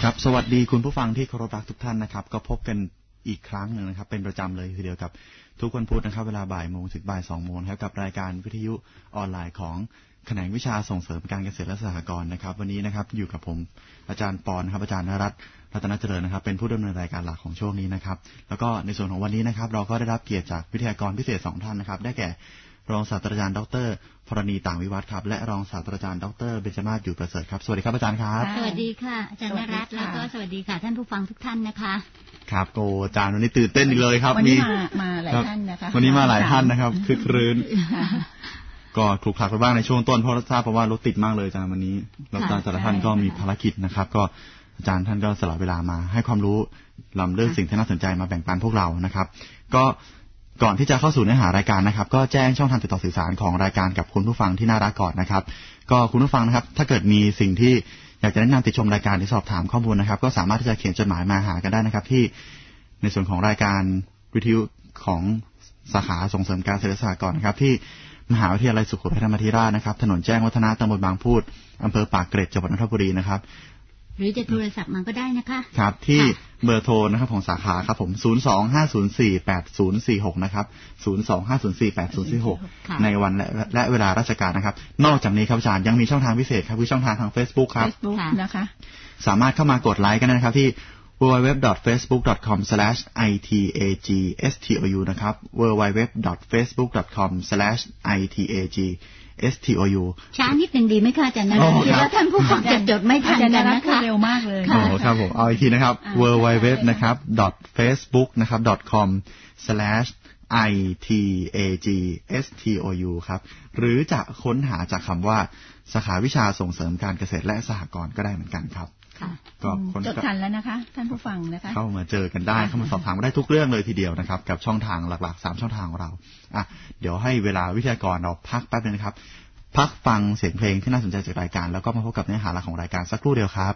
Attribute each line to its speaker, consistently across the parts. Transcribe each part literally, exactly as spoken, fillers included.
Speaker 1: ครับสวัสดีคุณผู้ฟังที่เคารพรักทุกท่านนะครับก็พบกันอีกครั้งหนึ่งนะครับเป็นประจำเลยทีเดียวกับทุกวันพุธนะครับเวลาบ่ายโมงถึงบ่ายสองโมงครับกับรายการวิทยุออนไลน์ของแขนงวิชาส่งเสริมการเกษตรและสหกรณ์นะครับวันนี้นะครับอยู่กับผมอาจารย์ปอนครับอาจารย์นรัตน์รัตนเจริญนะครับเป็นผู้ดำเนินรายการหลักของช่วงนี้นะครับแล้วก็ในส่วนของวันนี้นะครับเราก็ได้รับเกียรติจากวิทยากรพิเศษสองท่านนะครับได้แก่รองศาสตราจารย์ดร.พรณีต่างวิวัฒน์ครับและรองศาสตราจารย์ดร.เบญจมาศอยู่ประเสริฐครับสวัสดีครับอาจารย์ครับ
Speaker 2: สวัสดีค่ะอาจารย์นรัตน์แล้วก็สวัสดีค่ะท่านผู้ฟังทุกท่านนะคะ
Speaker 1: ครับโอ้อาจารย์วันนี้ตื่นเต้นอีกเลยครับ
Speaker 3: วันนี้มามาหลายท่านนะคะ
Speaker 1: วันนี้มาหลายท่านนะครับคือครื้นก็ถูกผลักไปบ้างในช่วงต้นเพราะทราบเพราะว่ารถติดมากเลยอาจารย์วันนี้แล้วอาจารย์แต่ละท่านก็มีภารกิจนะครับก็อาจารย์ท่านก็สละเวลามาให้ความรู้ล้ำเลิศสิ่งที่น่าสนใจมาแบ่งปันพวกเรานะครับก็ก่อนที่จะเข้าสู่เนื้อหารายการนะครับก็แจ้งช่องทางติดต่อสื่อสารของรายการกับคุณผู้ฟังที่น่ารักก่อนนะครับก็คุณผู้ฟังนะครับถ้าเกิดมีสิ่งที่อยากจะแนะนำติดชมรายการหรือสอบถามข้อมูลนะครับก็สามารถที่จะเขียนจดหมายมาหากันได้นะครับที่ในส่วนของรายการวิทยุของสาขาส่งเสริมการเกษตรและสหกรณ์นะครับที่มหาวิทยาลัยสุโขทัยธรรมาธิราชนะครับถนนแจ้งวัฒนะตำบลบางพูดอำเภอปากเกร็ดจังหวัดนนทบุรีนะครับ
Speaker 2: หรือจะโทรศัพท์มาก็ได้นะคะ
Speaker 1: ครับที่เบอร์โทรนะครับของสาขาครับผมศูนย์ สอง ห้า ศูนย์ สี่ แปด ศูนย์ สี่ หกนะครับศูนย์ สอง ห้า ศูนย์ สี่ แปด ศูนย์ สี่ หกในวันและเวลาราชการนะครับนอกจากนี้ครับอาจารย์ยังมีช่องทางพิเศษครับคือช่องทางทาง Facebook ครับ
Speaker 3: Facebook นะคะ
Speaker 1: สามารถเข้ามากดไลค์กันนะครับที่ ดับเบิลยู ดับเบิลยู ดับเบิลยู ดอท เฟซบุ๊ก ดอท คอม สแลช ไอ ที เอ จี เอส ที โอ ยู นะครับ ดับเบิลยู ดับเบิลยู ดับเบิลยู ดอท เฟซบุ๊ก ดอท คอม สแลช ไอ ที เอ จี เอส ที โอ ยู ช้า
Speaker 2: นิดนึงดีไหมคะอาจารย์นะคิดว่าท่านผู้ฟังจะจดไม่ทันกันนะคะ
Speaker 3: เร็วมากเลย
Speaker 1: โอ้ครับผมเอาอีกทีนะครับ ดับเบิลยู ดับเบิลยู ดับเบิลยู นะครับ ดอท เฟซบุ๊ก นะครับ ดอท คอม สแลช ไอ ที เอ จี เอส ที โอ ยู ครับหรือจะค้นหาจากคำว่าสาขาวิชาส่งเสริมการเกษตรและสหกรณ์ก็ได้เหมือนกันครับ
Speaker 3: ก็จดทันแล้วนะคะท่านผู้ฟังนะคะ
Speaker 1: เข้ามาเจอกันได้เข้ามาสอบถามได้ทุกเรื่องเลยทีเดียวนะครับกับช่องทางหลักๆสามช่องทางของเราอ่ะเดี๋ยวให้เวลาวิทยากรเราพักแป๊บนึงนะครับพักฟังเสียงเพลงที่น่าสนใจจากรายการแล้วก็มาพบกับเนื้อหาหลักของรายการสักครู่เดียวครับ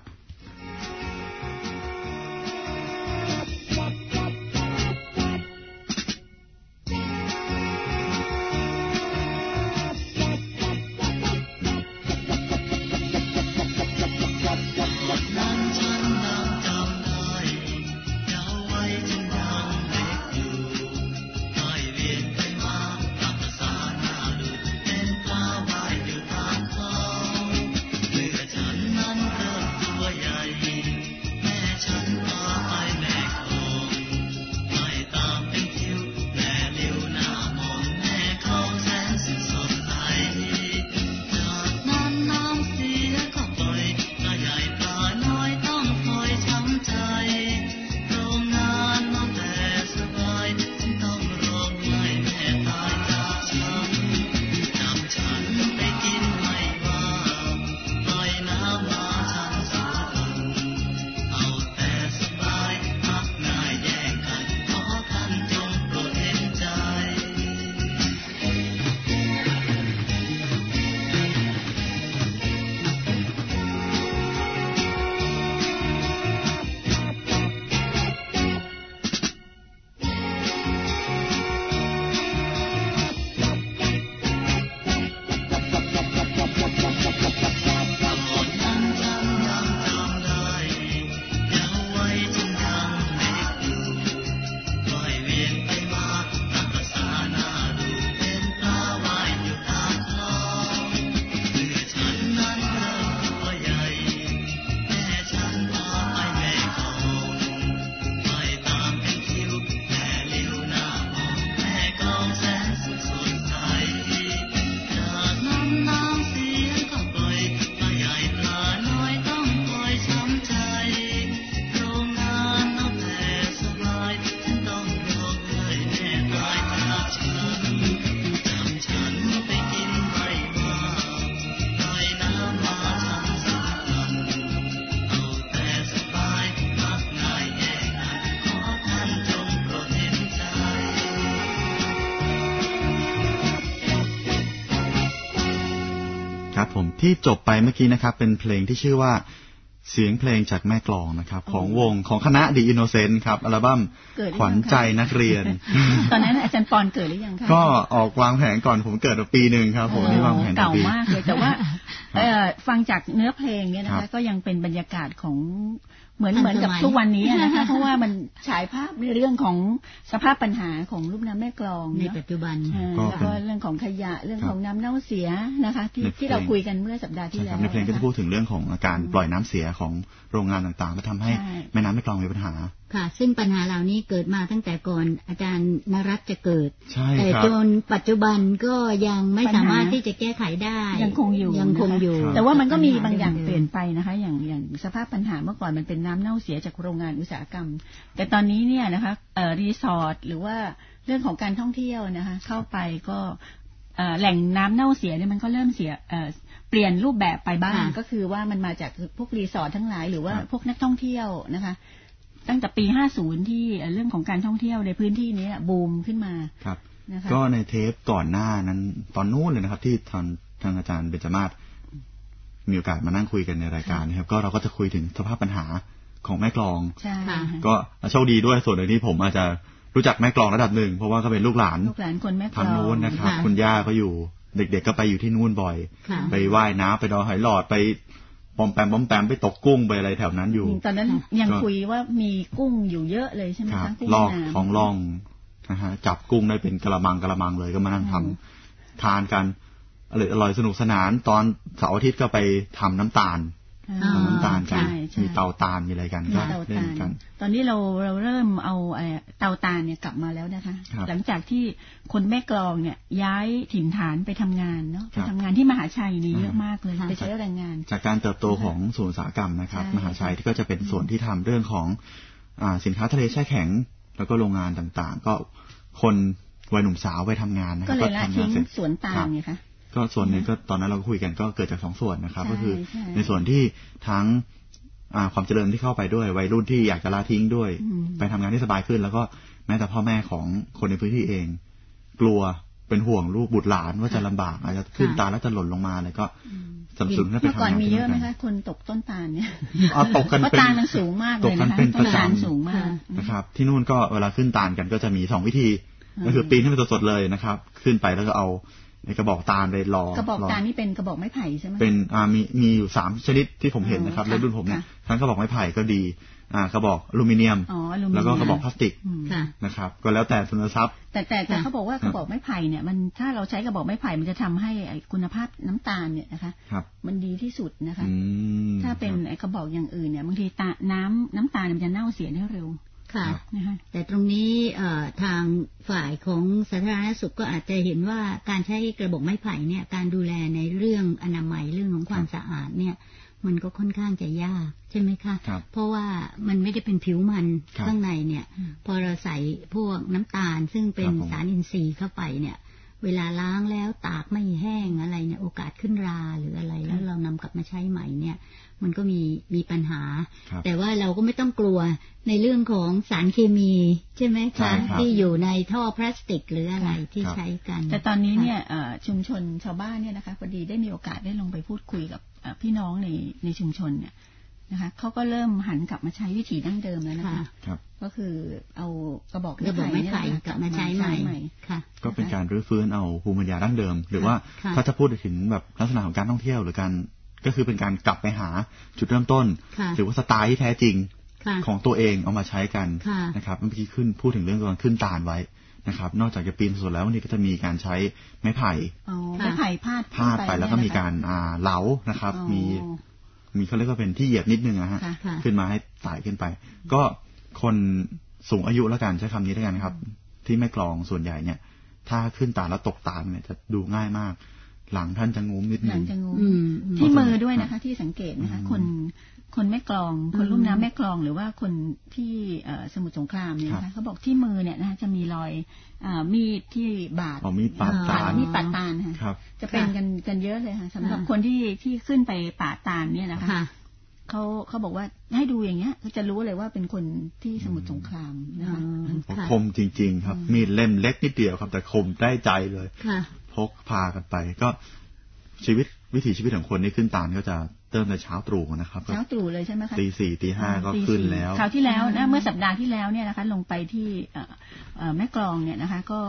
Speaker 1: ที่จบไปเมื่อกี้นะครับเป็นเพลงที่ชื่อว่าเสียงเพลงจากแม่กลองนะครับของวงของคณะ The Innocent ครับอัลบั้มขวัญใจนักเรียน
Speaker 3: ตอนนั้นอาจารย์ปอนเกิดหรือยังคะ
Speaker 1: ก็ออกวางแผนก่อนผมเกิดปีนึงครับผมนี่วางแผน
Speaker 3: เก่ามากเลยแต่ว่าฟังจากเนื้อเพลงเนี่ยนะคะก็ยังเป็นบรรยากาศของเหมือนเหมือนกับทุกวันนี้นะคะเพราะว่ามันฉายภาพในเรื่องของสภาพปัญหาของลุ่มน้ำแม่กลอง
Speaker 2: ในปัจจุบัน
Speaker 3: แล้วก็เรื่องของขยะเรื่องของน้ำเน่าเสียนะคะที่ที่เราคุยกันเมื่อสัปดาห์ที่แล้ว
Speaker 1: ในเพลงก็จะพูดถึงเรื่องของการปล่อยน้ำเสียของโรงงานต่างๆและทำให้แม่น้ำแม่กลองมีปัญหา
Speaker 2: ค่ะซึ่งปัญหาเหล่านี้เกิดมาตั้งแต่ก่อนอาจารย์นรัตน์จะเกิดแต่จนปัจจุบันก็ยังไม่สามารถที่จะแก้ไขได้
Speaker 3: ยังคงอยู่
Speaker 2: ยังคงอยู่
Speaker 3: แต่ว่ามันก็มีบางอย่างเปลี่ยนไปนะคะอย่างอย่างสภาพปัญหาเมื่อก่อนมันเป็นน้ำเน่าเสียจากโรงงานอุตสาหกรรมแต่ตอนนี้เนี่ยนะคะเอ่อรีสอร์ทหรือว่าเรื่องของการท่องเที่ยวนะคะเข้าไปก็แหล่งน้ำเน่าเสียเนี่ยมันก็เริ่มเสียเปลี่ยนรูปแบบไปบ้างก็คือว่ามันมาจากพวกรีสอร์ททั้งหลายหรือว่าพวกนักท่องเที่ยวนะคะตั้งแต่ปีห้าสิบที่เรื่องของการท่องเที่ยวในพื้นที่นี้บูมขึ้นมา
Speaker 1: ครับนะคะก็ในเทปก่อนหน้านั้นตอนนู้นเลยนะครับที่ทางทางอาจารย์เบญจมาศมีโอกาสมานั่งคุยกันในรายการนะครับก็เราก็จะคุยถึงสภาพปัญหาของแม่กลองก็โชคดีด้วยส่วนหนึ่งที่ผมอาจจะรู้จักแม่กลองระดับหนึ่งเพราะว่าก็เป็นลูกหลาน
Speaker 3: ลูกหลานคนแม่กลอง
Speaker 1: ทางนู้นนะครับคุณย่าก็อยู่เด็กๆก็ไปอยู่ที่นู่นบ่อยไปว่ายน้ำไปดอยหอยหลอดไปปอมแปมปอมแปมไปตกกุ้งไปอะไรแถวนั้นอยู่
Speaker 3: ตอนนั้นยังคุยว่ามีกุ้งอยู่เยอะเลยใช่ไหมคะ
Speaker 1: กุ้งลอกของล่องนะฮะจับกุ้งได้เป็นกระมังกระมังเลยก็มานั่งทำทานกันอร่อยอร่อยสนุกสนานตอนเสาร์อาทิตย์ก็ไปทำน้ำตาลทำน้ำตาลกันมีเตาตาลมีอะไรกันก็เล่นกัน
Speaker 3: ตอนนี้เราเราเริ่มเอาเตาตาลเนี่ยกลับมาแล้วนะคะหลังจากที่คนแม่กลองเนี่ยย้ายถิ่นฐานไปทำงานเนาะไปทำงานที่มหาชัยนี้เยอะมากเลยไปใช้แรงงาน
Speaker 1: จากการเติบโตของศูนย์อุตสาหกรรมนะครับมหาชัยที่ก็จะเป็นส่วนที่ทำเรื่องของสินค้าทะเลแช่แข็งแล้วก็โรงงานต่างๆก็คนวัยหนุ่มสาวไปทำงานนะครับ
Speaker 3: ก็เลยละทิ้งสวนตาลไงคะ
Speaker 1: ก็ส่วนหนึ่งก็ตอนนั้นเราคุยกันก็เกิดจากสองส่วนนะครับก็คือในส่วนที่ทั้งความเจริญที่เข้าไปด้วยวัยรุ่นที่อยากจะละทิ้งด้วยไปทำงานที่สบายขึ้นแล้วก็แม้แต่พ่อแม่ของคนในพื้นที่เองกลัวเป็นห่วงลูกบุตรหลานว่าจะลำบากอาจจะขึ้นตาแล้วจะหล่นลงมาอะไรก็สนับสนุนให้ไปทำงาน
Speaker 3: เมื่อก่อนมีเยอะไหมคะคนตกต้นตาลเนี่ย
Speaker 1: ตกกัน
Speaker 3: เป็นตาลมันสูงมากเลยนะคะต้นตาลสูงมาก
Speaker 1: นะครับที่นู่นก็เวลาขึ้นตาลกันก็จะมีสองวิธีก็คือปีนขึ้นไปสดๆเลยนะครับขึ้นไปแล้วก็เอาในกระบอกตาลไปรอก
Speaker 3: ระบอกตาลนี่เป็นกระบอกไม้ไผ่ใช่ไหม
Speaker 1: เป็นอ่ามีมีอยู่สามชนิดที่ผมเห็นนะครับในรุ่นผมเนี่ยทั้งกระบอกไม้ไผ่ก็ดีอ่ากระบอกอลูมิเนียมแล้วก็กระบอกพลาสติกนะครับก็แล้วแต่ทุนทรัพย์
Speaker 3: แต่แต่แต่เขาบอกว่ากระบอกไม้ไผ่เนี่ยมันถ้าเราใช้กระบอกไม้ไผ่มันจะทำให้คุณภาพน้ำตาลเนี่ยนะคะมันดีที่สุดนะคะถ้าเป็นกระบอกอย่างอื่นเนี่ยบางทีตาน้ำน้ำตาลมันจะเน่าเสียได้เร็ว
Speaker 2: ค่ะแต่ตรงนี้ทางฝ่ายของสาธารณสุขก็อาจจะเห็นว่าการใช้กระบอกไม้ไผ่เนี่ยการดูแลในเรื่องอนามัยเรื่องของความสะอาดเนี่ยมันก็ค่อนข้างจะยากใช่ไหมคะเพราะว่ามันไม่ได้เป็นผิวมันข้างในเนี่ยพอเราใส่พวกน้ำตาลซึ่งเป็นสารอินทรีย์เข้าไปเนี่ยเวลาล้างแล้วตากไม่แห้งอะไรเนี่ยโอกาสขึ้นราหรืออะไรแล้วเรานำกลับมาใช้ใหม่เนี่ยมันก็มีมีปัญหาแต่ว่าเราก็ไม่ต้องกลัวในเรื่องของสารเคมีใช่ไหมคะที่อยู่ในท่อพลาสติกหรืออะไรที่ใช้กัน
Speaker 3: แต่ตอนนี้เนี่ยชุมชนชาวบ้านเนี่ยนะคะพอดีได้มีโอกาสได้ลงไปพูดคุยกับพี่น้องในในชุมชนเนี่ยนะคะเขาก็เริ่มหันกลับมาใช้วิถีดั้งเดิมแล้วนะคะก็คือเอากระบอก
Speaker 2: ไม้ไผ่กลับมาใช้ใหม่ค่ะ
Speaker 1: ก็เป็นการรื้อฟื้นเอาภูมิปัญญาดั้งเดิมหรือว่าถ้าจะพูดถึงแบบลักษณะของการท่องเที่ยวหรือการก็คือเป็นการกลับไปหาจุดเริ่มต้นหรือว่าสไตล์ที่แท้จริงของตัวเองเอามาใช้กันนะครับเมื่อกี้ขึ้นพูดถึงเรื่องการขึ้นตาลไว้นะครับนอกจากจะปีนสดแล้ววันนี้ก็จะมีการใช้ไม้ไผ่
Speaker 3: ไม้ไผ่พาด
Speaker 1: พาดไปแล้วก็มีการอ่าเหลานะครับมีมีเขาเรียกว่าเป็นที่เหยียบนิดนึงนะฮะขึ้นมาให้สายขึ้นไปก็คนสูงอายุแล้วกันใช้คำนี้ด้วยกันครับที่แม่กลองส่วนใหญ่เนี่ยถ้าขึ้นตาแล้วตกตาเนี่ยจะดูง่ายมากหลังท่านจะงุ้มนิดนึง
Speaker 3: ที่มือด้วยนะคะที่สังเกตนะคะคนคนแม่กลองคนลุ่มน้ำแม่กลองหรือว่าคนที่สมุทรสงครามเนี่ยนะคะเขาบอกที่มือเนี่ยนะคะจะมีรอยมีดที่บาด
Speaker 1: มีดปาดตาล
Speaker 3: มีดปาดตาลค่ะจะเป็นกันกันเยอะเลยค่ะสำหรับคนที่ที่ขึ้นไปปาดตาลเนี่ยนะคะเขาเขาบอกว่าให้ดูอย่างเงี้ยก็จะรู้เลยว่าเป็นคนที่สมุทรสงครามนะคะ
Speaker 1: คมจริงๆครับมีดเล่มเล็กนิดเดียวครับแต่คมได้ใจเลยพกพากันไปก็ชีวิตวิถีชีวิตของคนนี่ขึ้นตาลก็จะเริ่มในเช้าตรู่นะครับ
Speaker 3: เช้าตรู่เลยใช่ไหมคะ
Speaker 1: ตีสี่ตีห้าก็ขึ้นแล้ว
Speaker 3: คราวที่แล้วนะเมื่อสัปดาห์ที่แล้วเนี่ยนะคะลงไปที่แม่กลองเนี่ยนะคะก็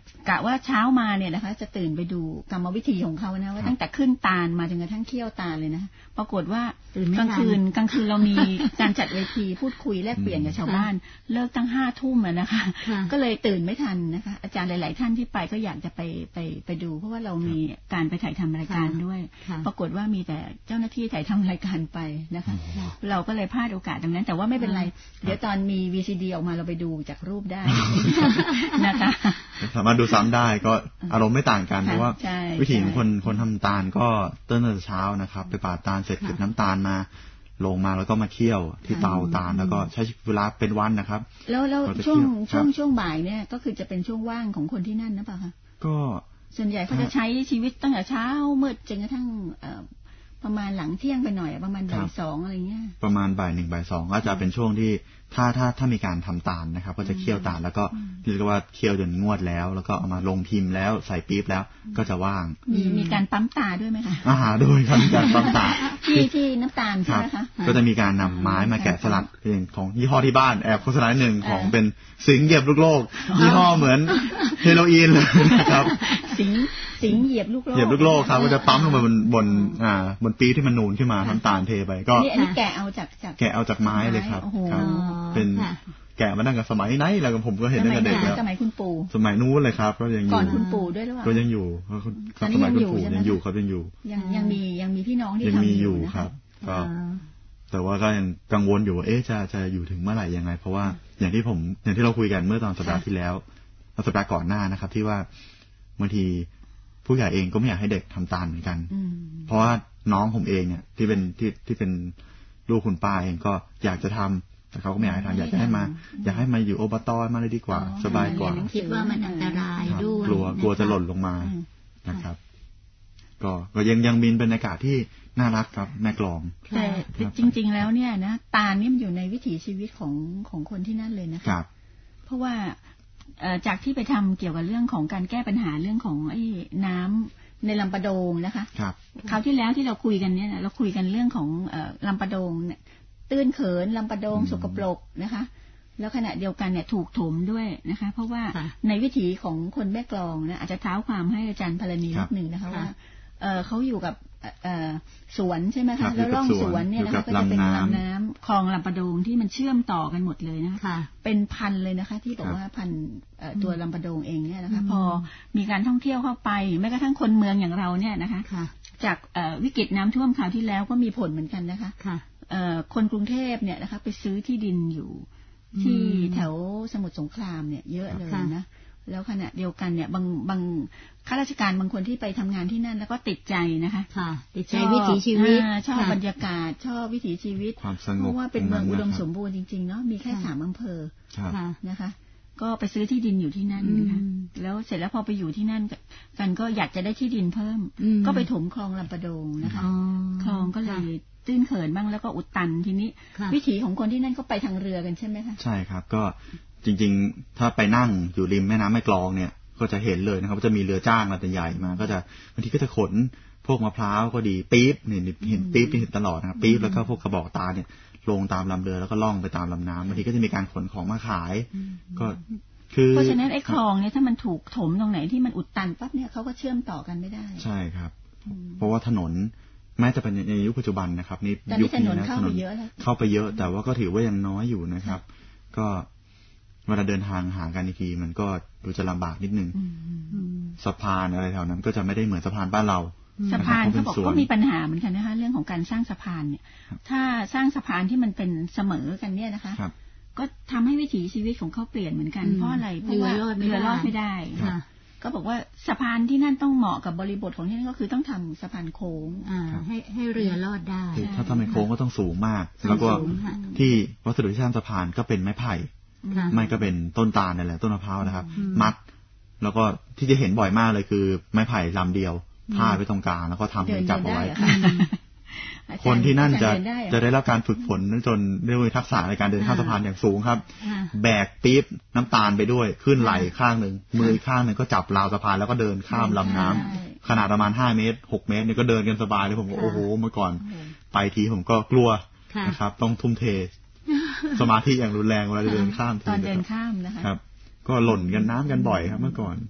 Speaker 3: กะว่าเช้ามาเนี่ยนะคะจะตื่นไปดูกรรมวิธีของเขานะว่าตั้งแต่ขึ้นตาลมาจนกระทั่งเคี่ยวตาลเลยนะปรากฏว่ากลางคืนกลางคืนเรามีการจัดเวทีพูดคุยแลกเปลี่ยนกับชาวบ้านเลิกตั้งห้าทุ่มนะคะก็เลยตื่นไม่ทันนะคะอาจารย์หลายๆท่านที่ไปก็อยากจะไปไปไปดูเพราะว่าเรามีการไปถ่ายทำรายการด้วยปรากฏว่ามีแต่เจ้าหน้าที่ถ่ายทำรายการไปนะคะเราก็เลยพลาดโอกาสตรงนั้นแต่ว่าไม่เป็นไรเดี๋ยวตอนมี วี ซี ดี ออกมาเราไปดูจากรูปได้นะคะ
Speaker 1: สามารถดูซ้ำได้ก็อารมณ์ไม่ต่างกันเพราะว่าวิธีของคนคนทำตาลก็ตื่นแต่เช้านะครับไปปาดตาลเสร็จเก็บน้ำตาลมาลงมาแล้วก็มาเคี่ยวที่เตาตาลแล้วก็ใช้เวลาเป็นวันนะครับ
Speaker 3: แล้วแล้วช่วงช่วงช่วงบ่ายเนี่ยก็คือจะเป็นช่วงว่างของคนที่นั่นนะเปล่าคะ
Speaker 1: ก็
Speaker 3: ส่วนใหญ่เขาจะใช้ชีวิตตั้งแต่เช้ามืดจนกระทั่งประมาณหลังเที่ยงไปหน่อยประมาณบ่ายสองอะไรเงี้ย
Speaker 1: ประมาณบ่ายหนึ่งบ่ายสองก็จะเป็นช่วงที่ถ้าถ้าถ้ามีการทำตาลนะครับก็จะเคี่ยวตาลแล้วก็เรียกว่าเคี่ยวจนงวดแล้วแล้วก็เอามาลงพิมพ์แล้วใส่ปี๊บแล้วก็จะว่าง
Speaker 3: มีมีการปั๊มตาด้วยไหมคะ
Speaker 1: อาหารด้วยครับมีการปั๊มตา
Speaker 3: ที่ที่น้ำตาลใช่ไหมคะ
Speaker 1: ก็จะมีการนำไม้มาแกะสลักอย่างของยี่ห้อที่บ้านแอบโฆษณาหนึ่งของเป็นสิงเหยียบลูกโลกยี่ห้อเหมือนเฮโรอีนเลยนะครับ
Speaker 3: สิงสิงเหยียบลูกโลก
Speaker 1: เหยียบลูกโลกครับก็จะปั๊มลงไปบนบนอ่าบนปี๊บที่มันนูนขึ้นมาน้ำตาลเทไปก็
Speaker 3: นี่อันนี้แกะเอาจากจาก
Speaker 1: แกะเอาจากไม้เลยครับครับเป็นแกะมาตั้งแต่สมัยไหนแล้วผมก็เห็นตั้งแต่เด็กแล้ว
Speaker 3: สมัยคุณปู่
Speaker 1: สมัยนู้นเลยครับก็ยังอยู่
Speaker 3: ก่อนคุณปู่ด้วยหรือเปล่า
Speaker 1: ก็ยังอยู่สมัยคุณปู่ยังอยู่ครับยังอยู่
Speaker 3: ยังยังมียังมีพี่น้องที่
Speaker 1: ยังมีอยู่ครับก็แต่ว่าก็ยังกังวลอยู่ว่าเอ๊ะจะจะอยู่ถึงเมื่อไหร่ยังไงเพราะว่าอย่างที่ผมอย่างที่เราคุยกันเมื่อตอนสัปดาห์ที่แล้วสัปดาห์ก่อนหน้านะครับที่ว่าบางทีผู้ใหญ่เองก็ไม่อยากให้เด็กทำตาลเหมือนกันเพราะว่าน้องผมเองเนี่ยที่เป็นที่ที่เป็นลูกคุณป้าเองก็อยากจะทำแต่เขาก็ไม่อยากให้ทำอยากจะให้มาอยากให้มาอยู่อบตมาเลยดีกว่าสบายกว่า
Speaker 2: คิดว่ามันอันตรายด้วย
Speaker 1: กลัวกลัวจะหล่นลงมานะครับก็ก็ยังยังมีบรรยากาศที่น่ารักครับแม่กลอง
Speaker 3: แต่จริงๆแล้วเนี่ยนะตาลนี่มันอยู่ในวิถีชีวิตของของคนที่นั่นเลยนะครับเพราะว่าจากที่ไปทำเกี่ยวกับเรื่องของการแก้ปัญหาเรื่องของไอ้น้ำในลำปะโดงนะคะ
Speaker 1: ครับ
Speaker 3: คราวที่แล้วที่เราคุยกันเนี่ยเราคุยกันเรื่องของลำปะโดงเนี่ยตื้นเขินลำปะโดงสกปรกนะคะแล้วขณะเดียวกันเนี่ยถูกถมด้วยนะคะเพราะว่าในวิถีของคนแม่กลองนะอาจจะเท้าความให้อาจารย์พลณีนิดหนึ่งนะคะว่าเขาอยู่กับสวนใช่ไหมคะแล้วร่องสวนเนี่ยนะคะก็จะเป็นลำน้ำคลองลำปะโดงที่มันเชื่อมต่อกันหมดเลยนะคะเป็นพันเลยนะคะที่บอกว่าพันตัวลำปะโดงเองเนี่ยนะคะพอมีการท่องเที่ยวเข้าไปแม้กระทั่งคนเมืองอย่างเราเนี่ยนะคะจากวิกฤตน้ำท่วมคราวที่แล้วก็มีผลเหมือนกันนะคะคนกรุงเทพเนี่ยนะคะไปซื้อที่ดินอยู่ที่แถวสมุทรสงครามเนี่ยเยอะเลยนะแล้วขณะเดียวกันเนี่ยบางบางข้าราชการบางคนที่ไปทำงานที่นั่นแล้วก็ติดใจนะคะ
Speaker 2: ติดใจวิถีชีวิต
Speaker 3: ชอบบรรยากาศชอบวิถีชีวิตเพราะว่าเป็นเมืองอุดมสมบูรณ์จริงๆเนาะมีแค่สามอำเภอนะคะก็ไปซื้อที่ดินอยู่ที่นั่นนะคะแล้วเสร็จแล้วพอไปอยู่ที่นั่นกันก็อยากจะได้ที่ดินเพิ่มก็ไปถมคลองลำปะโดงนะคะคลองก็เลยตื้นเขินบ้างแล้วก็อุดตันทีนี้วิถีของคนที่นั่นก็ไปทางเรือกันใช่ไหมคะ
Speaker 1: ใช่ครับก็จริงๆถ้าไปนั่งอยู่ริมแม่น้ำแม่กลองเนี่ยก็จะเห็นเลยนะครับว่าจะมีเรือจ้างลำใหญ่มาก็จะบางทีก็จะขนพวกมะพร้าวก็ดีปี๊บเนี่ยเห็นปี๊บเห็นตลอดนะครับปี๊บแล้วก็พวกกระบอกตาเนี่ยลงตามลำเรือแล้วก็ล่องไปตามลำน้ำบางทีก็จะมีการขนของมาขายก็คือ
Speaker 3: เพราะฉะนั้นไอ้คลองเนี่ยถ้ามันถูกถมตรงไหนที่มันอุดตันปั๊บเนี่ยเขาก็เชื่อมต่อกันไม่ได้
Speaker 1: ใช่ครับเพราะว่าถนนแม้จะเป็นในยุคปัจจุบันนะครับนี่ยุคนี้นะถนนเข้าไปเยอะแต่ว่าก็ถือว่ายังน้อยอยู่นะครับก็เวลาเดินทางหากันอีกทีมันก็ดูจะลำบากนิดนึงสะพานอะไรแถวนั้นก็จะไม่ได้เหมือนสะพานบ้านเรา
Speaker 3: สะพานเขาบอกก็มีปัญหาเหมือนกันนะคะเรื่องของการสร้างสะพานเนี่ยถ้าสร้างสะพานที่มันเป็นเสมอกันเนี่ยนะคะก็ทำให้วิถีชีวิตของเขาเปลี่ยนเหมือนกันเพราะอะไรเพราะว่าเรือรอดไม่ได้ก็บอกว่าสะพานที่นั่นต้องเหมาะกับบริบทของที่นั่นก็คือต้องทำสะพานโค้ง
Speaker 2: ให้ให้เรือรอดได้
Speaker 1: ถ้าทำเป็นโค้งก็ต้องสูงมากแล้วก็ที่วัสดุที่สร้างสะพานก็เป็นไม้ไผ่ไม่ก็เป็นต้นตาลนั่นแหละต้นมะพร้าวนะครับมัดแล้วก็ที่จะเห็นบ่อยมากเลยคือไม้ไผ่ลำเดียวพาดไปตรงกลางแล้วก็ทำให้จับเอาไว้คนที่นั่นจะจะได้รับการฝึกฝนจนได้มีทักษะในการเดินข้ามสะพานอย่างสูงครับแบกปี๊บน้ำตาลไปด้วยขึ้นไหล่ข้างหนึ่งมือข้างหนึ่งก็จับราวสะพานแล้วก็เดินข้ามลำน้ำขนาดประมาณห้าเมตรหกเมตรนี่ก็เดินกันสบายเลยผมก็โอ้โหเมื่อก่อนไปทีผมก็กลัวนะครับต้องทุ่มเทสมาธิอย่างรุนแรงเวลาเดินข้าม
Speaker 3: ตอนเดินข้ามนะคะ
Speaker 1: ครับก็หล่นกันน้ำกันบ่อยครับเมื่อก่อน